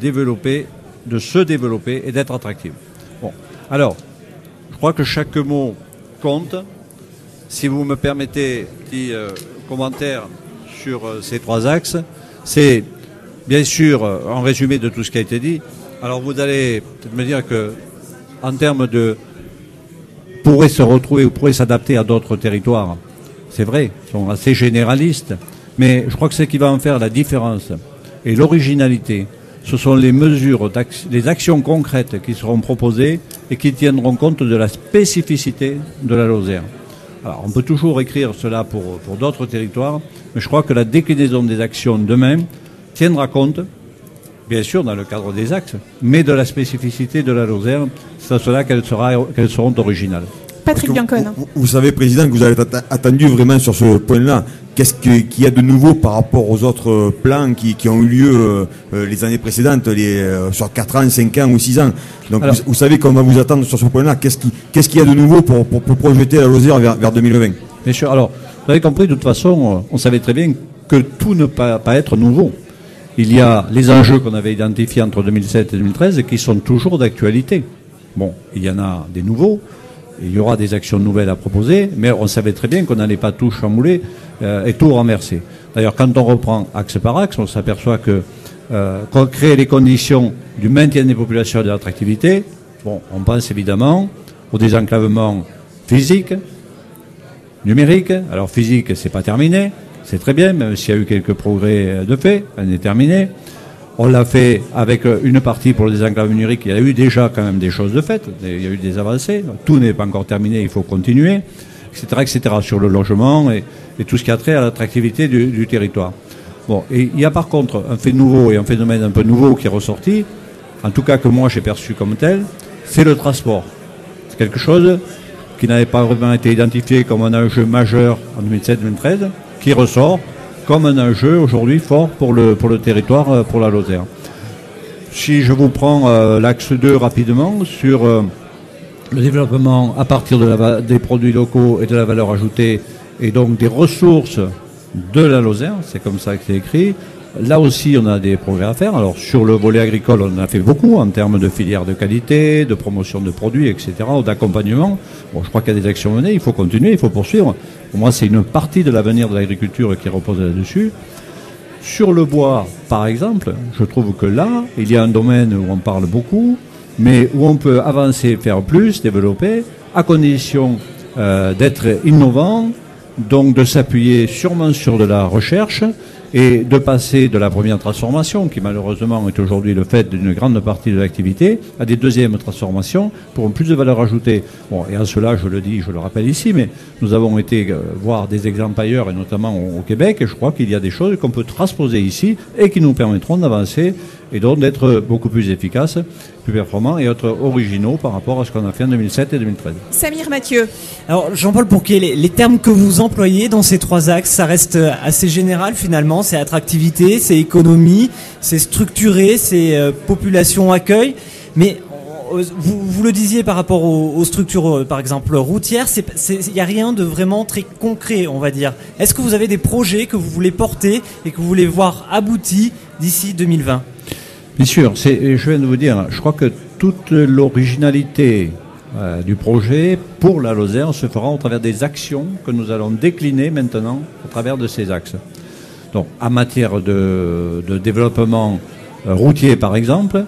se développer et d'être attractive. Bon, alors, je crois que chaque mot compte. Si vous me permettez un petit commentaire sur ces 3 axes, c'est bien sûr en résumé de tout ce qui a été dit. Alors vous allez peut-être me dire que en termes de pourrait se retrouver ou pourrait s'adapter à d'autres territoires, c'est vrai, ils sont assez généralistes, mais je crois que ce qui va en faire la différence et l'originalité, ce sont les mesures, les actions concrètes qui seront proposées et qui tiendront compte de la spécificité de la Lozère. Alors, on peut toujours écrire cela pour d'autres territoires, mais je crois que la déclinaison des actions demain tiendra compte, bien sûr dans le cadre des axes, mais de la spécificité de la Lozère, c'est à cela qu'elles seront originales. Patrick Biancone. Vous savez, Président, que vous avez attendu vraiment sur ce point-là. Qu'est-ce qu'il y a de nouveau par rapport aux autres plans qui ont eu lieu les années précédentes, sur 4 ans, 5 ans ou 6 ans? Donc alors, vous savez qu'on va vous attendre sur ce point-là. Qu'est-ce qu'il y a de nouveau pour projeter la Lozère vers 2020? Bien sûr. Alors, vous avez compris, de toute façon, on savait très bien que tout ne peut pas être nouveau. Il y a les enjeux qu'on avait identifiés entre 2007 et 2013 qui sont toujours d'actualité. Bon, il y en a des nouveaux. Il y aura des actions nouvelles à proposer, mais on savait très bien qu'on n'allait pas tout chamouler et tout renverser. D'ailleurs, quand on reprend axe par axe, on s'aperçoit que qu'on crée les conditions du maintien des populations et de l'attractivité. Bon, on pense évidemment au désenclavement physique, numérique. Alors physique, c'est pas terminé, c'est très bien, même s'il y a eu quelques progrès de fait, on est terminé. On l'a fait avec une partie pour le désenclavement numérique. Il y a eu déjà quand même des choses de fait. Il y a eu des avancées. Donc, tout n'est pas encore terminé. Il faut continuer, etc., sur le logement et tout ce qui a trait à l'attractivité du territoire. Bon, et il y a par contre un fait nouveau et un phénomène un peu nouveau qui est ressorti, en tout cas que moi j'ai perçu comme tel, c'est le transport. C'est quelque chose qui n'avait pas vraiment été identifié comme un enjeu majeur en 2007-2013, qui ressort comme un enjeu aujourd'hui fort pour le territoire, pour la Lozère. Si je vous prends l'axe 2 rapidement sur le développement à partir des produits locaux et de la valeur ajoutée et donc des ressources de la Lozère, c'est comme ça que c'est écrit. Là aussi, on a des progrès à faire. Alors, sur le volet agricole, on en a fait beaucoup en termes de filières de qualité, de promotion de produits, etc., d'accompagnement. Bon, je crois qu'il y a des actions menées, il faut continuer, il faut poursuivre. Pour moi, c'est une partie de l'avenir de l'agriculture qui repose là-dessus. Sur le bois, par exemple, je trouve que là, il y a un domaine où on parle beaucoup, mais où on peut avancer, faire plus, développer, à condition d'être innovant, donc de s'appuyer sûrement sur de la recherche, et de passer de la première transformation, qui malheureusement est aujourd'hui le fait d'une grande partie de l'activité, à des deuxièmes transformations pour plus de valeur ajoutée. Bon, et en cela, je le dis, je le rappelle ici, mais nous avons été voir des exemples ailleurs, et notamment au Québec, et je crois qu'il y a des choses qu'on peut transposer ici et qui nous permettront d'avancer et donc d'être beaucoup plus efficaces, plus performants et être originaux par rapport à ce qu'on a fait en 2007 et 2013. Samir Mathieu. Alors Jean-Paul Pourquier, les termes que vous employez dans ces 3 axes, ça reste assez général finalement. C'est attractivité, c'est économie, c'est structuré, c'est population accueil. Mais vous le disiez par rapport aux structures, par exemple routières, il n'y a rien de vraiment très concret, on va dire. Est-ce que vous avez des projets que vous voulez porter et que vous voulez voir aboutis d'ici 2020 ? Bien sûr, je viens de vous dire, je crois que toute l'originalité du projet pour la Lozère se fera au travers des actions que nous allons décliner maintenant au travers de ces axes. Donc, en matière de développement routier, par exemple,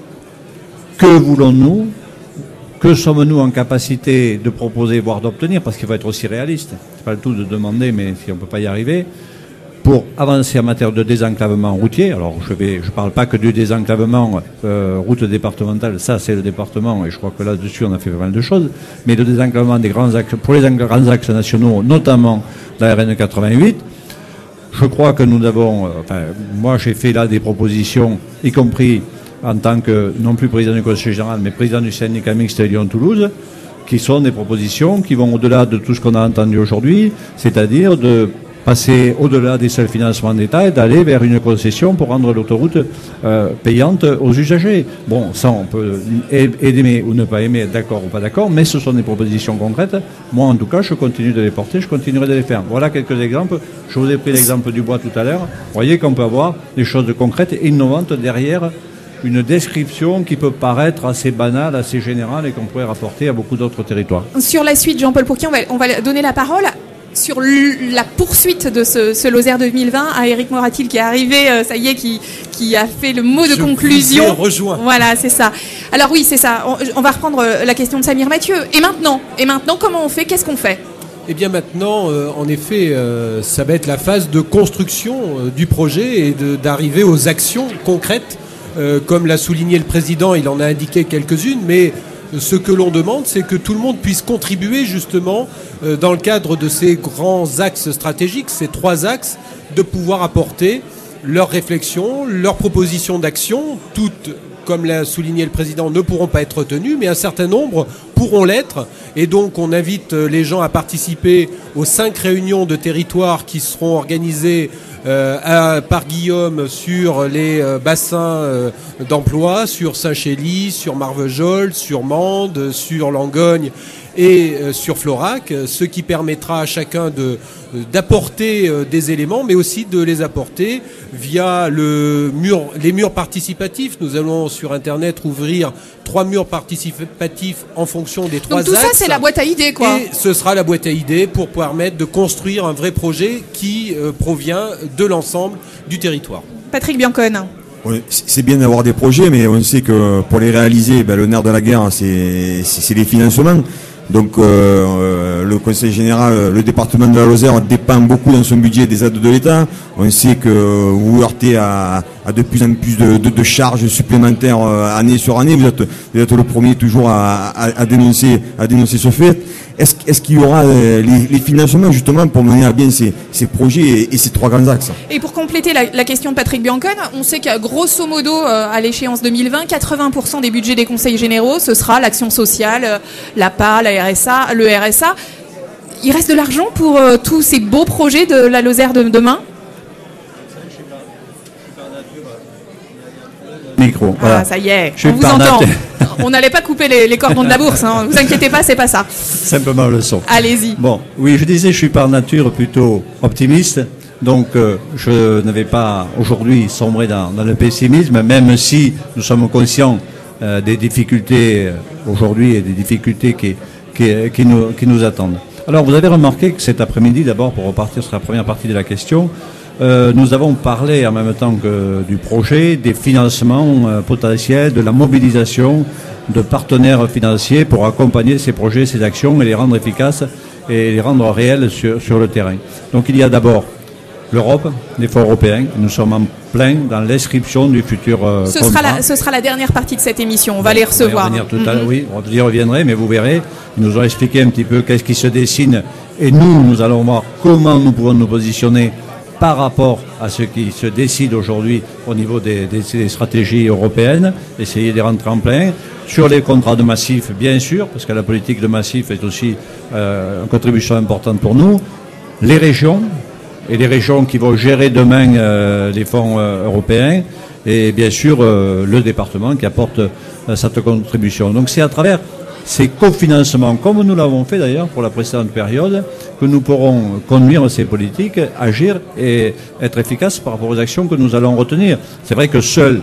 que voulons-nous? Que sommes-nous en capacité de proposer, voire d'obtenir? Parce qu'il faut être aussi réaliste. C'est pas le tout de demander, mais si on ne peut pas y arriver. Pour avancer en matière de désenclavement routier, alors je parle pas que du désenclavement route départementale, ça c'est le département, et je crois que là-dessus on a fait pas mal de choses, mais le désenclavement des grands axes, pour les grands axes nationaux, notamment la RN 88, je crois que nous avons, moi j'ai fait là des propositions, y compris en tant que, non plus président du Conseil général, mais président du syndicat mixte Lyon-Toulouse, qui sont des propositions qui vont au-delà de tout ce qu'on a entendu aujourd'hui, c'est-à-dire de passer au-delà des seuls financements d'État et d'aller vers une concession pour rendre l'autoroute payante aux usagers. Bon, ça on peut aimer ou ne pas aimer, être d'accord ou pas d'accord, mais ce sont des propositions concrètes. Moi en tout cas, je continue de les porter, je continuerai de les faire. Voilà quelques exemples. Je vous ai pris l'exemple du bois tout à l'heure. Vous voyez qu'on peut avoir des choses concrètes et innovantes derrière une description qui peut paraître assez banale, assez générale et qu'on pourrait rapporter à beaucoup d'autres territoires. Sur la suite, Jean-Paul Pourquier, on va donner la parole sur la poursuite de ce Lozère 2020 à Éric Moratil qui est arrivé, ça y est, qui a fait le mot de conclusion. Rejoint. Voilà, c'est ça. Alors oui, c'est ça. On va reprendre la question de Samir Mathieu. Et maintenant, comment on fait? Qu'est-ce qu'on fait? Eh bien maintenant, en effet, ça va être la phase de construction du projet et d'arriver aux actions concrètes. Comme l'a souligné le président, il en a indiqué quelques-unes, mais ce que l'on demande, c'est que tout le monde puisse contribuer justement dans le cadre de ces grands axes stratégiques, ces 3 axes, de pouvoir apporter leurs réflexions, leurs propositions d'action. Toutes, comme l'a souligné le président, ne pourront pas être retenues, mais un certain nombre pourront l'être. Et donc on invite les gens à participer aux 5 réunions de territoire qui seront organisées par Guillaume sur les bassins d'emploi, sur Saint-Chély, sur Marvejols, sur Mende, sur Langogne et sur Florac, ce qui permettra à chacun d'apporter des éléments, mais aussi de les apporter via les murs participatifs. Nous allons sur Internet ouvrir 3 murs participatifs en fonction des 3 axes. Donc tout ça, c'est la boîte à idées, quoi. Et ce sera la boîte à idées pour permettre de construire un vrai projet qui provient de l'ensemble du territoire. Patrick Biancone. Oui, c'est bien d'avoir des projets, mais on sait que pour les réaliser, le nerf de la guerre, c'est les financements. Donc le Conseil général, le département de la Lozère dépend beaucoup dans son budget des aides de l'État. On sait que vous vous heurtez à de plus en plus de charges supplémentaires année sur année. Vous êtes le premier toujours à dénoncer ce fait. Est-ce qu'il y aura les financements justement pour mener à bien ces projets et ces 3 grands axes? Et pour compléter la question de Patrick Biancone, on sait qu'à grosso modo, à l'échéance 2020, 80% des budgets des conseils généraux, ce sera l'action sociale, l'APA, le RSA. Il reste de l'argent pour tous ces beaux projets de la Lozère de demain? Micro. Voilà. Ah, ça y est, on vous entend. On n'allait pas couper les cordons de la bourse, hein. Vous inquiétez pas, c'est pas ça. Simplement le son. Allez-y. Bon, oui, je disais, je suis par nature plutôt optimiste, donc je ne vais pas aujourd'hui sombrer dans le pessimisme, même si nous sommes conscients des difficultés aujourd'hui et des difficultés qui nous attendent. Alors, vous avez remarqué que cet après-midi, d'abord, pour repartir sur la première partie de la question, nous avons parlé en même temps que du projet, des financements potentiels, de la mobilisation de partenaires financiers pour accompagner ces projets, ces actions et les rendre efficaces et les rendre réels sur le terrain. Donc il y a d'abord l'Europe, les fonds européens. Nous sommes en plein dans l'inscription du futur contrat. Ce sera la dernière partie de cette émission. On va les recevoir. On va y revenir tout à l'heure, oui, on y reviendrait, mais vous verrez, ils nous ont expliqué un petit peu qu'est-ce qui se dessine et nous allons voir comment nous pouvons nous positionner par rapport à ce qui se décide aujourd'hui au niveau des stratégies européennes, essayer de rentrer en plein. Sur les contrats de massif, bien sûr, parce que la politique de massif est aussi une contribution importante pour nous. Les régions, et les régions qui vont gérer demain les fonds européens, et bien sûr le département qui apporte cette contribution. Donc c'est à travers ces cofinancements, comme nous l'avons fait d'ailleurs pour la précédente période, que nous pourrons conduire ces politiques, agir et être efficaces par rapport aux actions que nous allons retenir. C'est vrai que seuls,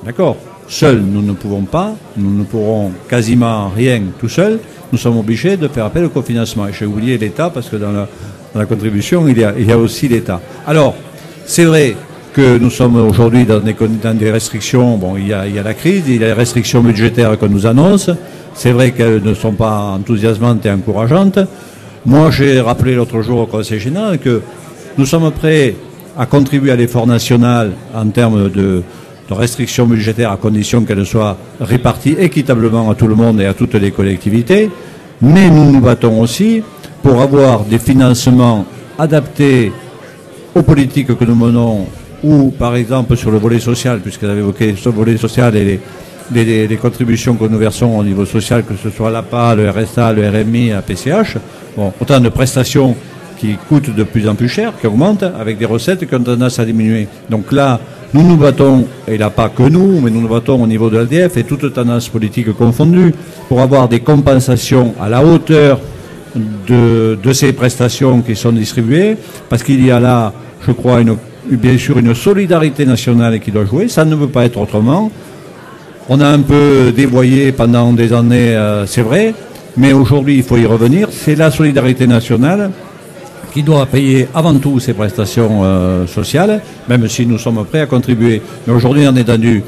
nous ne pouvons pas, nous ne pourrons quasiment rien tout seuls, nous sommes obligés de faire appel au cofinancement. Et j'ai oublié l'État, parce que dans la contribution, il y a aussi l'État. Alors, c'est vrai que nous sommes aujourd'hui dans des restrictions, bon, il y a la crise, il y a les restrictions budgétaires qu'on nous annonce. C'est vrai qu'elles ne sont pas enthousiasmantes et encourageantes. Moi, j'ai rappelé l'autre jour au Conseil général que nous sommes prêts à contribuer à l'effort national en termes de restrictions budgétaires à condition qu'elles soient réparties équitablement à tout le monde et à toutes les collectivités. Mais nous nous battons aussi pour avoir des financements adaptés aux politiques que nous menons ou, par exemple, sur le volet social, puisqu'elle avait évoqué ce volet social et les contributions que nous versons au niveau social, que ce soit l'APA, le RSA, le RMI, la PCH, bon, autant de prestations qui coûte de plus en plus cher, qui augmente, avec des recettes qui ont tendance à diminuer. Donc là, nous nous battons, et là pas que nous, mais nous nous battons au niveau de l'ADF et toutes tendances politiques confondues, pour avoir des compensations à la hauteur de ces prestations qui sont distribuées, parce qu'il y a là, je crois, bien sûr une solidarité nationale qui doit jouer, ça ne veut pas être autrement. On a un peu dévoyé pendant des années, c'est vrai, mais aujourd'hui il faut y revenir, c'est la solidarité nationale qui doit payer avant tout ces prestations sociales, même si nous sommes prêts à contribuer. Mais aujourd'hui on est dans du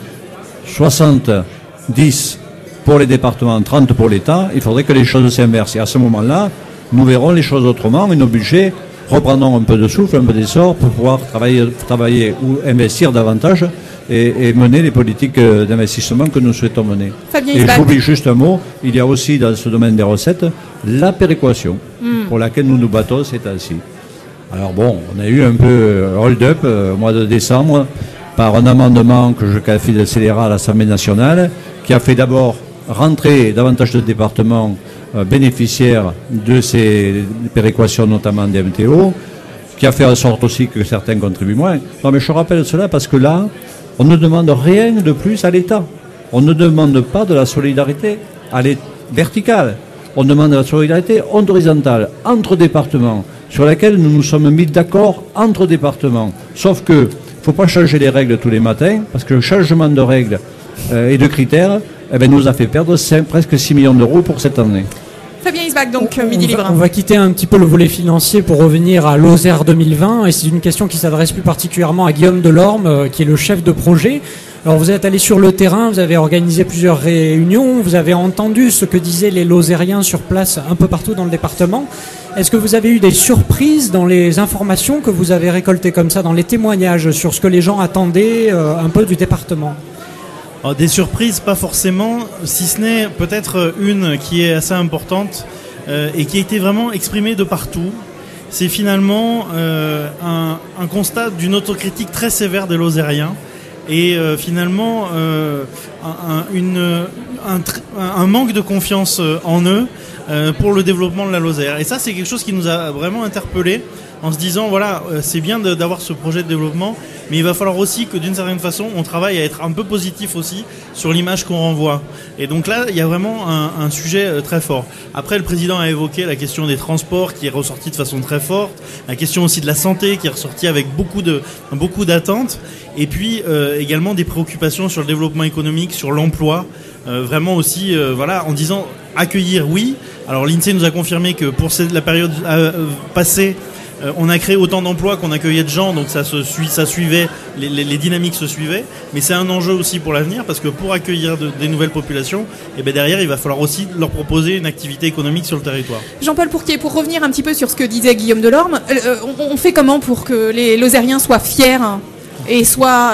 70 pour les départements, 30 pour l'État, il faudrait que les choses s'inversent. Et à ce moment-là, nous verrons les choses autrement et nos budgets reprendront un peu de souffle, un peu d'essor pour pouvoir travailler ou investir davantage et mener les politiques d'investissement que nous souhaitons mener. Fabien et Isbach. j'oublie juste un mot, il y a aussi dans ce domaine des recettes la péréquation pour laquelle nous nous battons ces temps-ci. Alors bon, on a eu un peu hold-up au mois de décembre par un amendement que je qualifie de scélérat à l'Assemblée nationale qui a fait d'abord rentrer davantage de départements bénéficiaires de ces péréquations, notamment des MTO, qui a fait en sorte aussi que certains contribuent moins. Non, mais je rappelle cela parce que là, on ne demande rien de plus à l'État. On ne demande pas de la solidarité verticale. On demande de la solidarité horizontale, entre départements, sur laquelle nous nous sommes mis d'accord entre départements. Sauf que, il ne faut pas changer les règles tous les matins, parce que le changement de règles et de critères nous a fait perdre presque 6 millions d'euros pour cette année. Fabien Isbach, donc Midi Libre. On va quitter un petit peu le volet financier pour revenir à Lozère 2020, et c'est une question qui s'adresse plus particulièrement à Guillaume Delorme, qui est le chef de projet. Alors vous êtes allé sur le terrain, vous avez organisé plusieurs réunions, vous avez entendu ce que disaient les Lozériens sur place un peu partout dans le département. Est-ce que vous avez eu des surprises dans les informations que vous avez récoltées comme ça, dans les témoignages sur ce que les gens attendaient un peu du département ? Alors, des surprises, pas forcément, si ce n'est peut-être une qui est assez importante et qui a été vraiment exprimée de partout. C'est finalement un constat d'une autocritique très sévère des Lozériens et finalement un manque de confiance en eux pour le développement de la Lozère. Et ça, c'est quelque chose qui nous a vraiment interpellés en se disant, voilà, c'est bien d'avoir ce projet de développement, mais il va falloir aussi que d'une certaine façon, on travaille à être un peu positif aussi sur l'image qu'on renvoie. Et donc là, il y a vraiment un sujet très fort. Après, le président a évoqué la question des transports qui est ressortie de façon très forte, la question aussi de la santé qui est ressortie avec beaucoup d'attentes, et puis également des préoccupations sur le développement économique, sur l'emploi, vraiment aussi, voilà, en disant accueillir, oui. Alors l'INSEE nous a confirmé que pour la période passée, on a créé autant d'emplois qu'on accueillait de gens, donc ça suivait, les dynamiques se suivaient. Mais c'est un enjeu aussi pour l'avenir, parce que pour accueillir des nouvelles populations, et ben derrière, il va falloir aussi leur proposer une activité économique sur le territoire. Jean-Paul Pourquier, pour revenir un petit peu sur ce que disait Guillaume Delorme, on fait comment pour que les Lozériens soient fiers et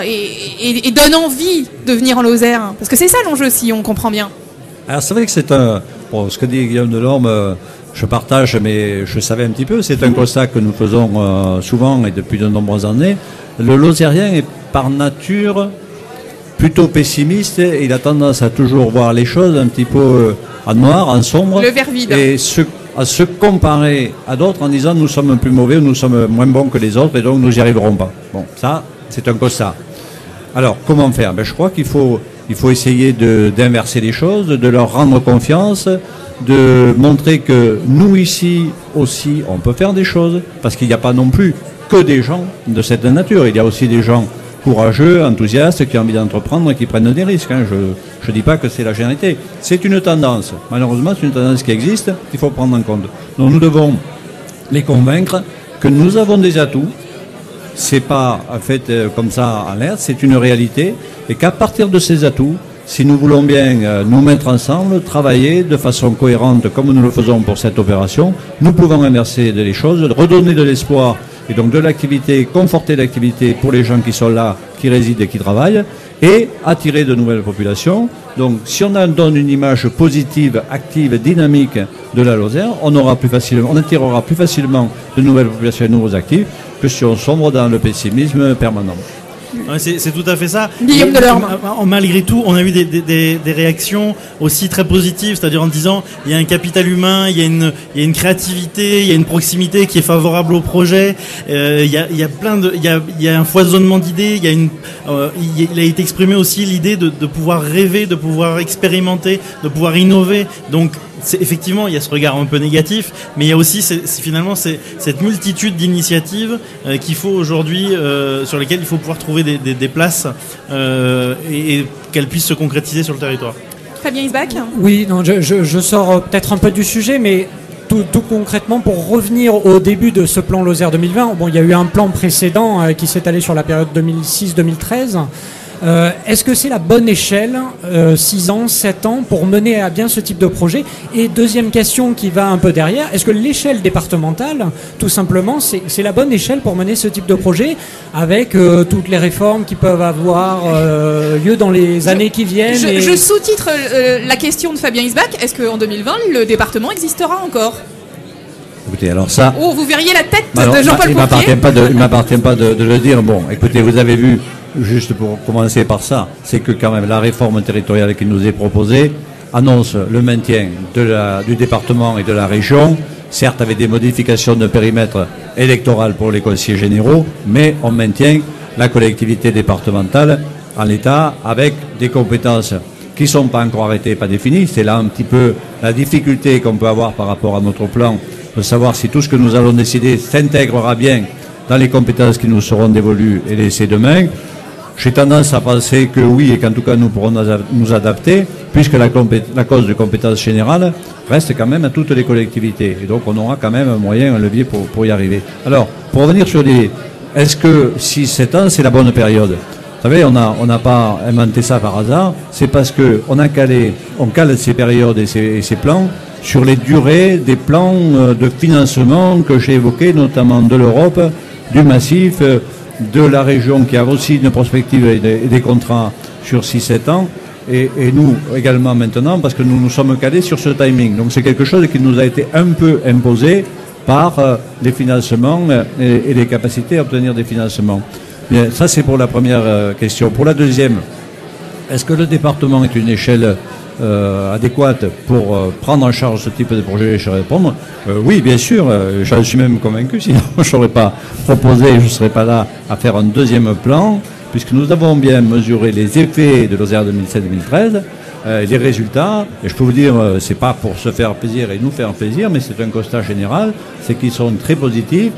donnent envie de venir en Lozère ? Parce que c'est ça l'enjeu, si on comprend bien. Alors c'est vrai que c'est ce que dit Guillaume Delorme, je partage, mais je savais un petit peu, c'est un constat que nous faisons souvent et depuis de nombreuses années. Le Lozérien est par nature plutôt pessimiste, et il a tendance à toujours voir les choses un petit peu en noir, en sombre. Le verre vide. Et à se comparer à d'autres en disant nous sommes plus mauvais, nous sommes moins bons que les autres et donc nous n'y arriverons pas. Bon, ça, c'est un constat. Alors, comment faire ? Je crois qu'il faut essayer d'inverser les choses, de leur rendre confiance, de montrer que nous ici aussi on peut faire des choses, parce qu'il n'y a pas non plus que des gens de cette nature, il y a aussi des gens courageux, enthousiastes, qui ont envie d'entreprendre et qui prennent des risques. Je ne dis pas que c'est la généralité, c'est une tendance, malheureusement c'est une tendance qui existe, qu'il faut prendre en compte. Donc nous devons les convaincre que nous avons des atouts, c'est pas en fait comme ça en l'air, c'est une réalité, et qu'à partir de ces atouts, si nous voulons bien nous mettre ensemble, travailler de façon cohérente comme nous le faisons pour cette opération, nous pouvons inverser les choses, redonner de l'espoir et donc de l'activité, conforter l'activité pour les gens qui sont là, qui résident et qui travaillent, et attirer de nouvelles populations. Donc si on en donne une image positive, active, dynamique de la Lozère, on attirera plus facilement de nouvelles populations et de nouveaux actifs que si on sombre dans le pessimisme permanent. Ouais, c'est tout à fait ça. Guillaume Delorme. Malgré tout, on a eu des réactions aussi très positives, c'est-à-dire en disant il y a un capital humain, il y a une créativité, il y a une proximité qui est favorable au projet. Il y a un foisonnement d'idées. Il a été exprimé aussi l'idée de pouvoir rêver, de pouvoir expérimenter, de pouvoir innover. Donc effectivement, il y a ce regard un peu négatif, mais il y a aussi finalement cette multitude d'initiatives qu'il faut aujourd'hui, sur lesquelles il faut pouvoir trouver des places et qu'elles puissent se concrétiser sur le territoire. Fabien Isbach. Oui, non, je sors peut-être un peu du sujet, mais tout concrètement, pour revenir au début de ce plan Lozère 2020, bon, il y a eu un plan précédent qui s'est allé sur la période 2006-2013. Est-ce que c'est la bonne échelle, 6 ans, 7 ans, pour mener à bien ce type de projet? Et deuxième question qui va un peu derrière, est-ce que l'échelle départementale, tout simplement, c'est la bonne échelle pour mener ce type de projet, avec toutes les réformes qui peuvent avoir lieu dans les années qui viennent? Je sous-titre la question de Fabien Isbach. Est-ce qu'en 2020, le département existera encore? Écoutez, alors ça... Oh, vous verriez la tête alors, de Jean-Paul Pourquier. Il m'appartient pas de le dire. Bon, écoutez, vous avez vu, juste pour commencer par ça, c'est que quand même la réforme territoriale qui nous est proposée annonce le maintien du département et de la région, certes avec des modifications de périmètre électoral pour les conseillers généraux, mais on maintient la collectivité départementale en l'état avec des compétences qui ne sont pas encore arrêtées, pas définies. C'est là un petit peu la difficulté qu'on peut avoir par rapport à notre plan, de savoir si tout ce que nous allons décider s'intégrera bien dans les compétences qui nous seront dévolues et laissées demain. J'ai tendance à penser que oui, et qu'en tout cas nous pourrons nous adapter, puisque la cause de compétence générale reste quand même à toutes les collectivités. Et donc on aura quand même un moyen, un levier pour y arriver. Alors, pour revenir sur est-ce que 6-7 ans, c'est la bonne période? Vous savez, on n'a pas inventé ça par hasard, c'est parce on cale ces périodes et ces plans sur les durées des plans de financement que j'ai évoqués, notamment de l'Europe, du massif, de la région qui a aussi une prospective et des contrats sur 6-7 ans, et nous également maintenant, parce que nous nous sommes calés sur ce timing. Donc c'est quelque chose qui nous a été un peu imposé par les financements et les capacités à obtenir des financements. Bien, ça c'est pour la première question. Pour la deuxième, est-ce que le département est une échelle adéquate pour prendre en charge ce type de projet? Je vais répondre oui, bien sûr, j'en suis même convaincu, sinon je n'aurais pas proposé, je ne serais pas là à faire un deuxième plan, puisque nous avons bien mesuré les effets de Lozère 2007-2013, les résultats, et je peux vous dire, c'est pas pour se faire plaisir et nous faire plaisir, mais c'est un constat général, c'est qu'ils sont très positifs.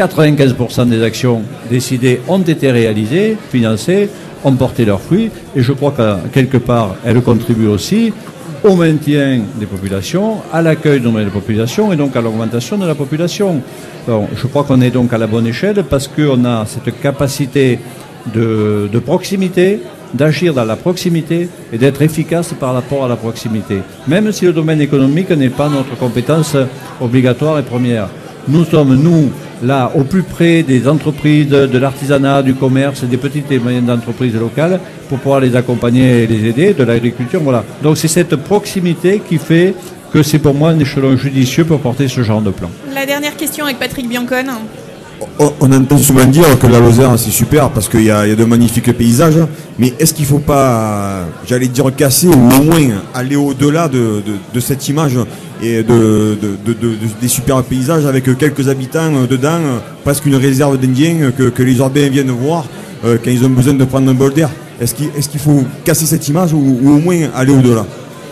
95% des actions décidées ont été réalisées, financées, ont porté leurs fruits, et je crois qu'à quelque part, elles contribuent aussi au maintien des populations, à l'accueil de nouvelles populations, et donc à l'augmentation de la population. Donc, je crois qu'on est donc à la bonne échelle, parce qu'on a cette capacité de proximité, d'agir dans la proximité et d'être efficace par rapport à la proximité. Même si le domaine économique n'est pas notre compétence obligatoire et première. Nous sommes, là, au plus près des entreprises, de l'artisanat, du commerce, des petites et moyennes entreprises locales, pour pouvoir les accompagner et les aider, de l'agriculture, voilà. Donc c'est cette proximité qui fait que c'est pour moi un échelon judicieux pour porter ce genre de plan. La dernière question avec Patrick Biancone. On entend souvent dire que la Lozère c'est super parce qu'il y a de magnifiques paysages, mais est-ce qu'il ne faut pas, j'allais dire casser, ou au moins aller au-delà de cette image et des super paysages avec quelques habitants dedans, presque une réserve d'Indiens que les urbains viennent voir quand ils ont besoin de prendre un bol d'air? Est-ce qu'il faut casser cette image ou au moins aller au-delà?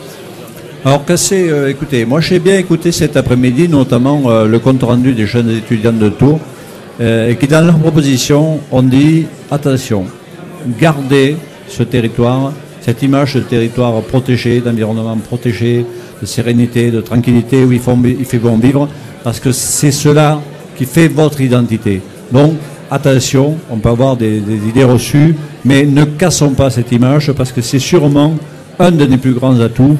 Alors casser, écoutez, moi j'ai bien écouté cet après-midi notamment le compte rendu des jeunes étudiants de Tours, et qui dans leur proposition ont dit attention, gardez ce territoire, cette image de territoire protégé, d'environnement protégé, de sérénité, de tranquillité où il fait bon vivre, parce que c'est cela qui fait votre identité. Donc attention, on peut avoir des idées reçues, mais ne cassons pas cette image, parce que c'est sûrement un de nos plus grands atouts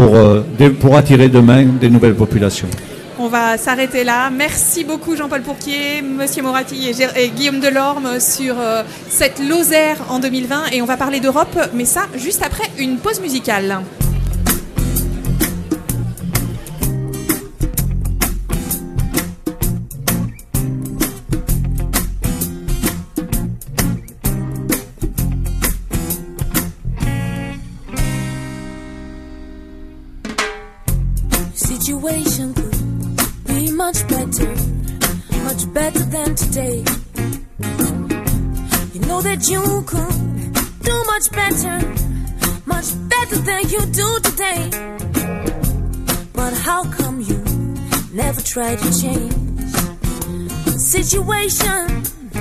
pour attirer demain des nouvelles populations. On va s'arrêter là. Merci beaucoup Jean-Paul Pourquier, Monsieur Moratti et Guillaume Delorme sur cette Lozère en 2020. Et on va parler d'Europe, mais ça juste après une pause musicale. situation could be much better than today. You know that you could do much better than you do today. But how come you never tried to change the situation?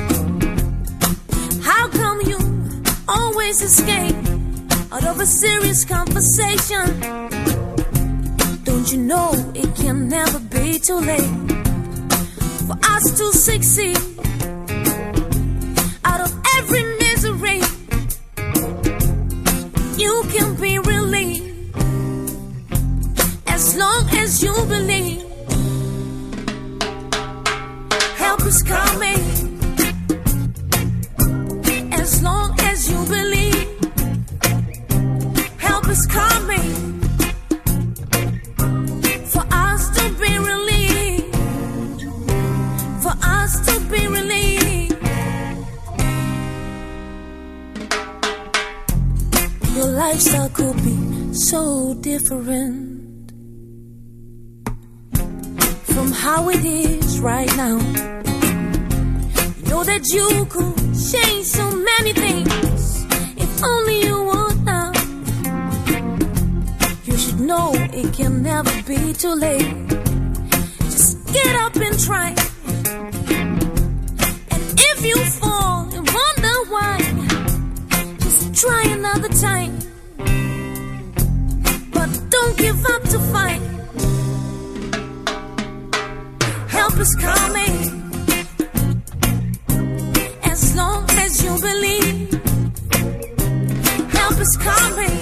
How come you always escape out of a serious conversation? Don't you know it can never be too late for us to succeed out of every misery? You can be relieved as long as you believe. Help is coming as long as you believe. Help is coming for us to be relieved. For us to be relieved. Your lifestyle could be so different from how it is right now. You know that you could change so many things if only you would now. You should know it can never be too late. Just get up and try. And if you fall and wonder why, just try another time. But don't give up to fight. Help is coming as long as you believe. Help is coming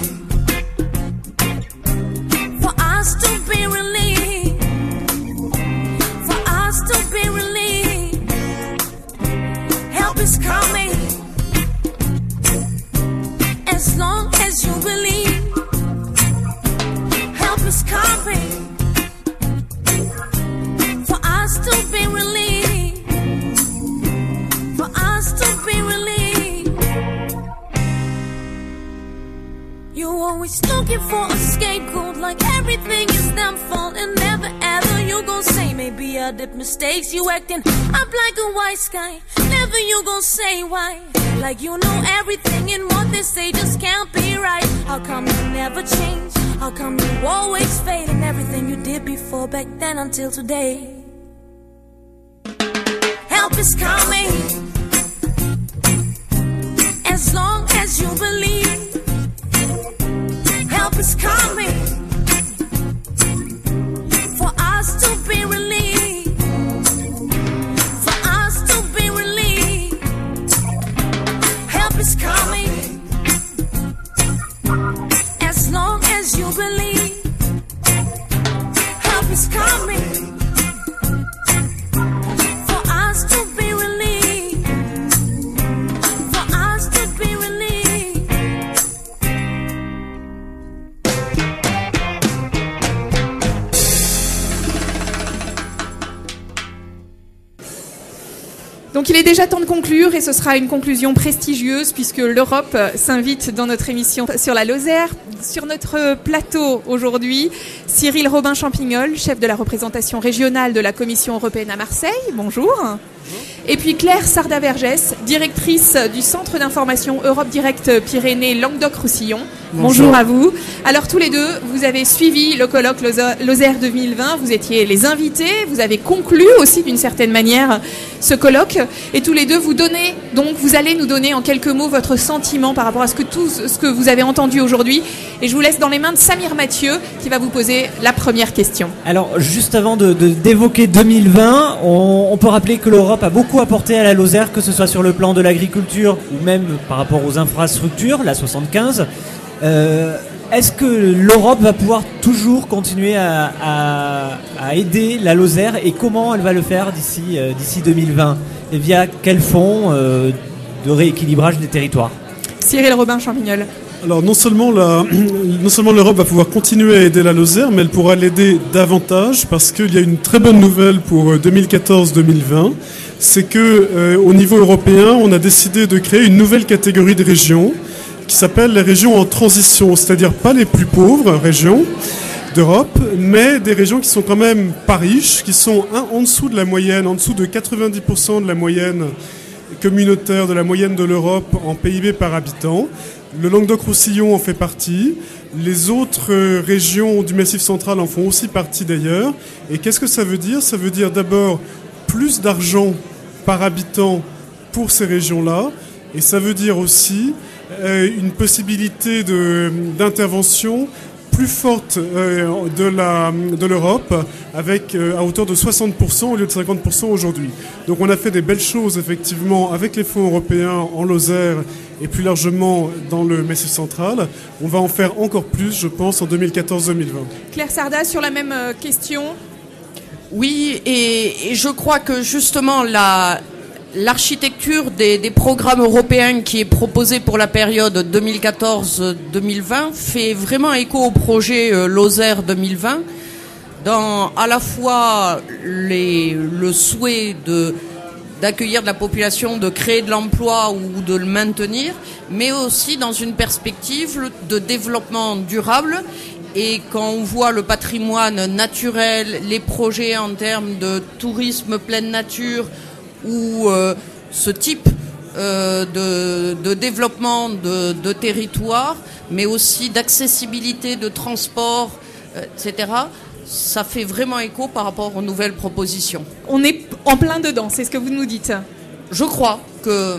for us to be relieved. For us to be relieved. Help is coming as long as you believe. Help is coming for us to be relieved. For us to be relieved. You always looking for a scapegoat, like everything is them fault, and never ever you gon' say maybe I did mistakes. You acting up like a white sky, never you gon' say why. Like you know everything and what they say just can't be right. How come you never change? How come you always fade in everything you did before back then until today? Help is coming as long as you believe. Help is coming for us to be relieved. For us to be relieved. Help is coming as long as you believe. Help is coming for us to be relieved. For us to be relieved. Donc il est déjà temps de conclure et ce sera une conclusion prestigieuse puisque l'Europe s'invite dans notre émission sur la Lozère. Sur notre plateau aujourd'hui, Cyril Robin-Champignol, chef de la représentation régionale de la Commission européenne à Marseille. Bonjour. Et puis Claire Sarda-Vergès, directrice du Centre d'information Europe Direct Pyrénées Languedoc-Roussillon. Bonjour à vous. Alors tous les deux, vous avez suivi le colloque Lozère 2020, vous étiez les invités, vous avez conclu aussi d'une certaine manière ce colloque et tous les deux vous allez nous donner en quelques mots votre sentiment par rapport à tout ce que vous avez entendu aujourd'hui et je vous laisse dans les mains de Samir Mathieu qui va vous poser la première question. Alors juste avant d'évoquer 2020, on peut rappeler que l'Europe a beaucoup apporté à la Lozère, que ce soit sur le plan de l'agriculture ou même par rapport aux infrastructures, la 75. Est-ce que l'Europe va pouvoir toujours continuer à aider la Lozère et comment elle va le faire d'ici 2020 et via quel fonds de rééquilibrage des territoires? Cyril Robin-Champignol. Alors non seulement l'Europe va pouvoir continuer à aider la Lozère, mais elle pourra l'aider davantage parce qu'il y a une très bonne nouvelle pour 2014-2020. C'est que au niveau européen, on a décidé de créer une nouvelle catégorie de régions qui s'appelle les régions en transition, c'est-à-dire pas les plus pauvres régions, d'Europe, mais des régions qui sont quand même pas riches, qui sont en dessous de la moyenne, en dessous de 90% de la moyenne communautaire, de la moyenne de l'Europe en PIB par habitant. Le Languedoc-Roussillon en fait partie. Les autres régions du Massif central en font aussi partie d'ailleurs. Et qu'est-ce que ça veut dire ? Ça veut dire d'abord plus d'argent par habitant pour ces régions-là. Et ça veut dire aussi une possibilité d'intervention plus forte de l'Europe, avec à hauteur de 60% au lieu de 50% aujourd'hui. Donc on a fait des belles choses effectivement avec les fonds européens en Lozère et plus largement dans le Massif central. On va en faire encore plus, je pense, en 2014-2020. Claire Sarda, sur la même question. Oui, et je crois que justement l'architecture des programmes européens qui est proposée pour la période 2014-2020 fait vraiment écho au projet Lozère 2020, dans à la fois le souhait d'accueillir de la population, de créer de l'emploi ou de le maintenir, mais aussi dans une perspective de développement durable. Et quand on voit le patrimoine naturel, les projets en termes de tourisme pleine nature, ou ce type de développement de territoire, mais aussi d'accessibilité, de transport, etc., ça fait vraiment écho par rapport aux nouvelles propositions. On est en plein dedans, c'est ce que vous nous dites. Je crois que...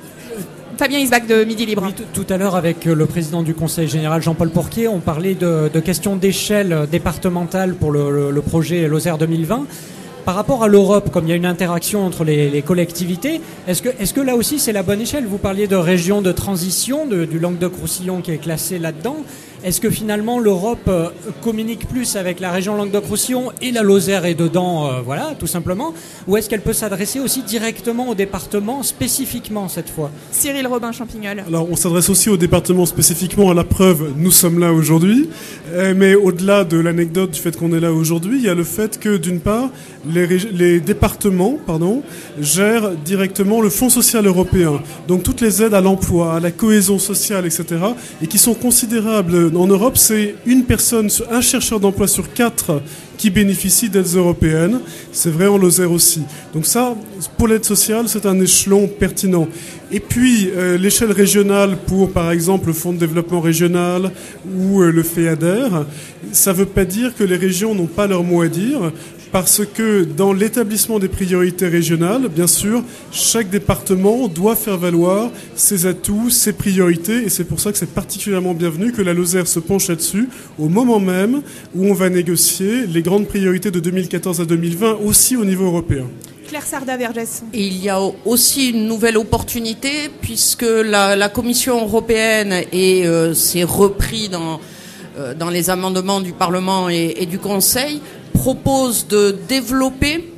Fabien Isbach de Midi Libre. Oui, tout à l'heure, avec le président du Conseil général, Jean-Paul Pourquier, on parlait de questions d'échelle départementale pour le projet Lozère 2020. Par rapport à l'Europe, comme il y a une interaction entre les collectivités, est-ce que là aussi c'est la bonne échelle ? Vous parliez de région de transition, du Languedoc-Roussillon qui est classé là-dedans. Est-ce que finalement l'Europe communique plus avec la région Languedoc-Roussillon et la Lozère est dedans, voilà, tout simplement ? Ou est-ce qu'elle peut s'adresser aussi directement au département spécifiquement cette fois ? Cyril Robin-Champignol. Alors on s'adresse aussi au département spécifiquement, à la preuve, nous sommes là aujourd'hui. Mais au-delà de l'anecdote du fait qu'on est là aujourd'hui, il y a le fait que d'une part, les départements gèrent directement le Fonds social européen. Donc toutes les aides à l'emploi, à la cohésion sociale, etc. et qui sont considérables. En Europe, c'est un chercheur d'emploi sur 4 qui bénéficie d'aides européennes. C'est vrai en Lozère aussi. Donc ça, pour l'aide sociale, c'est un échelon pertinent. Et puis, l'échelle régionale pour, par exemple, le Fonds de développement régional ou le FEADER, ça ne veut pas dire que les régions n'ont pas leur mot à dire. Parce que dans l'établissement des priorités régionales, bien sûr, chaque département doit faire valoir ses atouts, ses priorités, et c'est pour ça que c'est particulièrement bienvenu que la Lozère se penche là-dessus au moment même où on va négocier les grandes priorités de 2014 à 2020, aussi au niveau européen. Claire Sarda-Vergès. Et il y a aussi une nouvelle opportunité, puisque la Commission européenne, et c'est repris dans les amendements du Parlement et du Conseil, propose de développer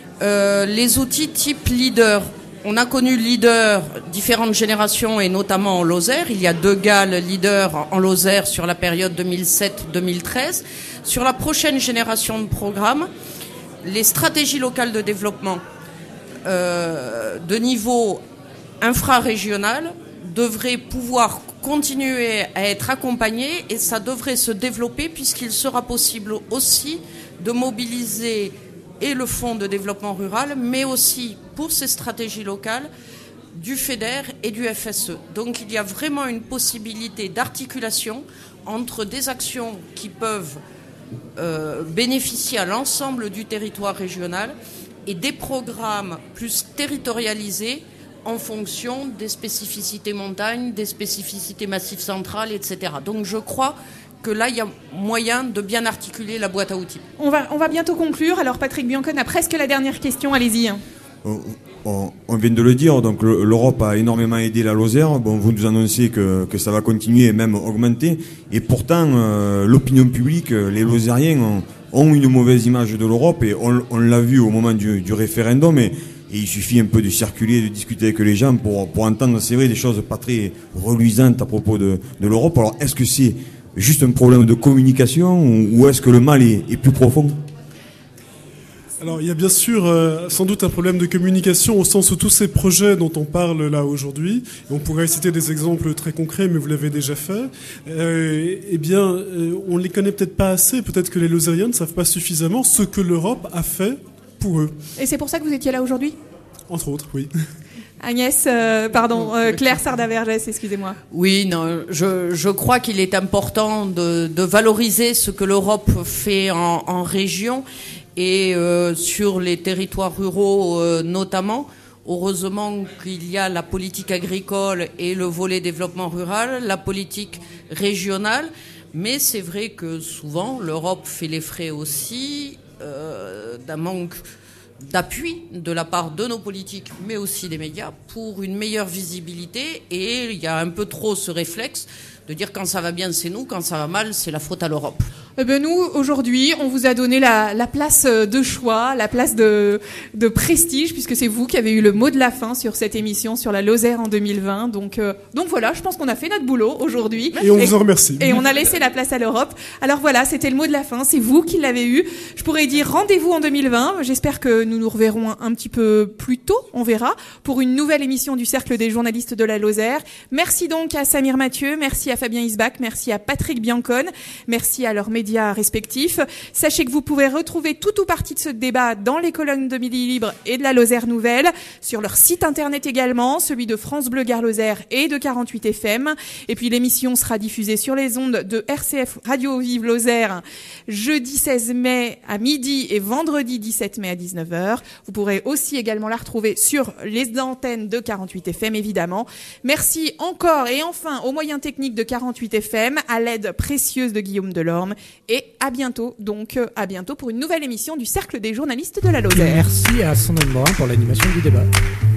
les outils type leader. On a connu leader différentes générations et notamment en Lozère. Il y a 2 GAL leader en Lozère sur la période 2007-2013. Sur la prochaine génération de programmes, les stratégies locales de développement de niveau infrarégional devraient pouvoir continuer à être accompagnées et ça devrait se développer puisqu'il sera possible aussi de mobiliser et le Fonds de développement rural, mais aussi pour ces stratégies locales du FEDER et du FSE. Donc il y a vraiment une possibilité d'articulation entre des actions qui peuvent bénéficier à l'ensemble du territoire régional et des programmes plus territorialisés en fonction des spécificités montagnes, des spécificités massifs centrales, etc. Donc je crois que là, il y a moyen de bien articuler la boîte à outils. On va bientôt conclure. Alors, Patrick Biancone a presque la dernière question. Allez-y. On vient de le dire, donc l'Europe a énormément aidé la Lozère. Bon, vous nous annoncez que ça va continuer et même augmenter. Et pourtant, l'opinion publique, les Lozériens ont une mauvaise image de l'Europe. Et on l'a vu au moment du référendum. Et il suffit un peu de circuler, de discuter avec les gens pour entendre, c'est vrai, des choses pas très reluisantes à propos de l'Europe. Alors, est-ce que c'est juste un problème de communication ou est-ce que le mal est plus profond ? Alors il y a bien sûr sans doute un problème de communication au sens où tous ces projets dont on parle là aujourd'hui, et on pourrait citer des exemples très concrets mais vous l'avez déjà fait, on les connaît peut-être pas assez, peut-être que les Lozériens ne savent pas suffisamment ce que l'Europe a fait pour eux. Et c'est pour ça que vous étiez là aujourd'hui ? Entre autres, oui. Agnès, Claire Sarda-Vergès, excusez-moi. Oui, non, je crois qu'il est important de valoriser ce que l'Europe fait en région et sur les territoires ruraux notamment. Heureusement qu'il y a la politique agricole et le volet développement rural, la politique régionale, mais c'est vrai que souvent l'Europe fait les frais aussi d'un manque d'appui de la part de nos politiques, mais aussi des médias, pour une meilleure visibilité. Et il y a un peu trop ce réflexe de dire quand ça va bien, c'est nous, quand ça va mal, c'est la faute à l'Europe. Nous, aujourd'hui, on vous a donné la place de choix, la place de prestige, puisque c'est vous qui avez eu le mot de la fin sur cette émission sur la Lozère en 2020. Donc voilà, je pense qu'on a fait notre boulot aujourd'hui. Et on vous en remercie. Et on a laissé la place à l'Europe. Alors voilà, c'était le mot de la fin, c'est vous qui l'avez eu. Je pourrais dire rendez-vous en 2020. J'espère que nous nous reverrons un petit peu plus tôt, on verra, pour une nouvelle émission du Cercle des journalistes de la Lozère. Merci donc à Samir Mathieu, merci à Fabien Isbach, merci à Patrick Biancone, merci à leurs médias respectifs. Sachez que vous pouvez retrouver tout ou partie de ce débat dans les colonnes de Midi Libre et de la Lozère Nouvelle, sur leur site internet également, celui de France Bleu Gare Lozère et de 48 FM. Et puis l'émission sera diffusée sur les ondes de RCF Radio Vive Lozère jeudi 16 mai à midi et vendredi 17 mai à 19h. Vous pourrez aussi également la retrouver sur les antennes de 48 FM évidemment. Merci encore et enfin aux moyens techniques de 48 FM, à l'aide précieuse de Guillaume Delorme. Et à bientôt pour une nouvelle émission du Cercle des journalistes de la Lozère. Merci à Sandrine Morin pour l'animation du débat.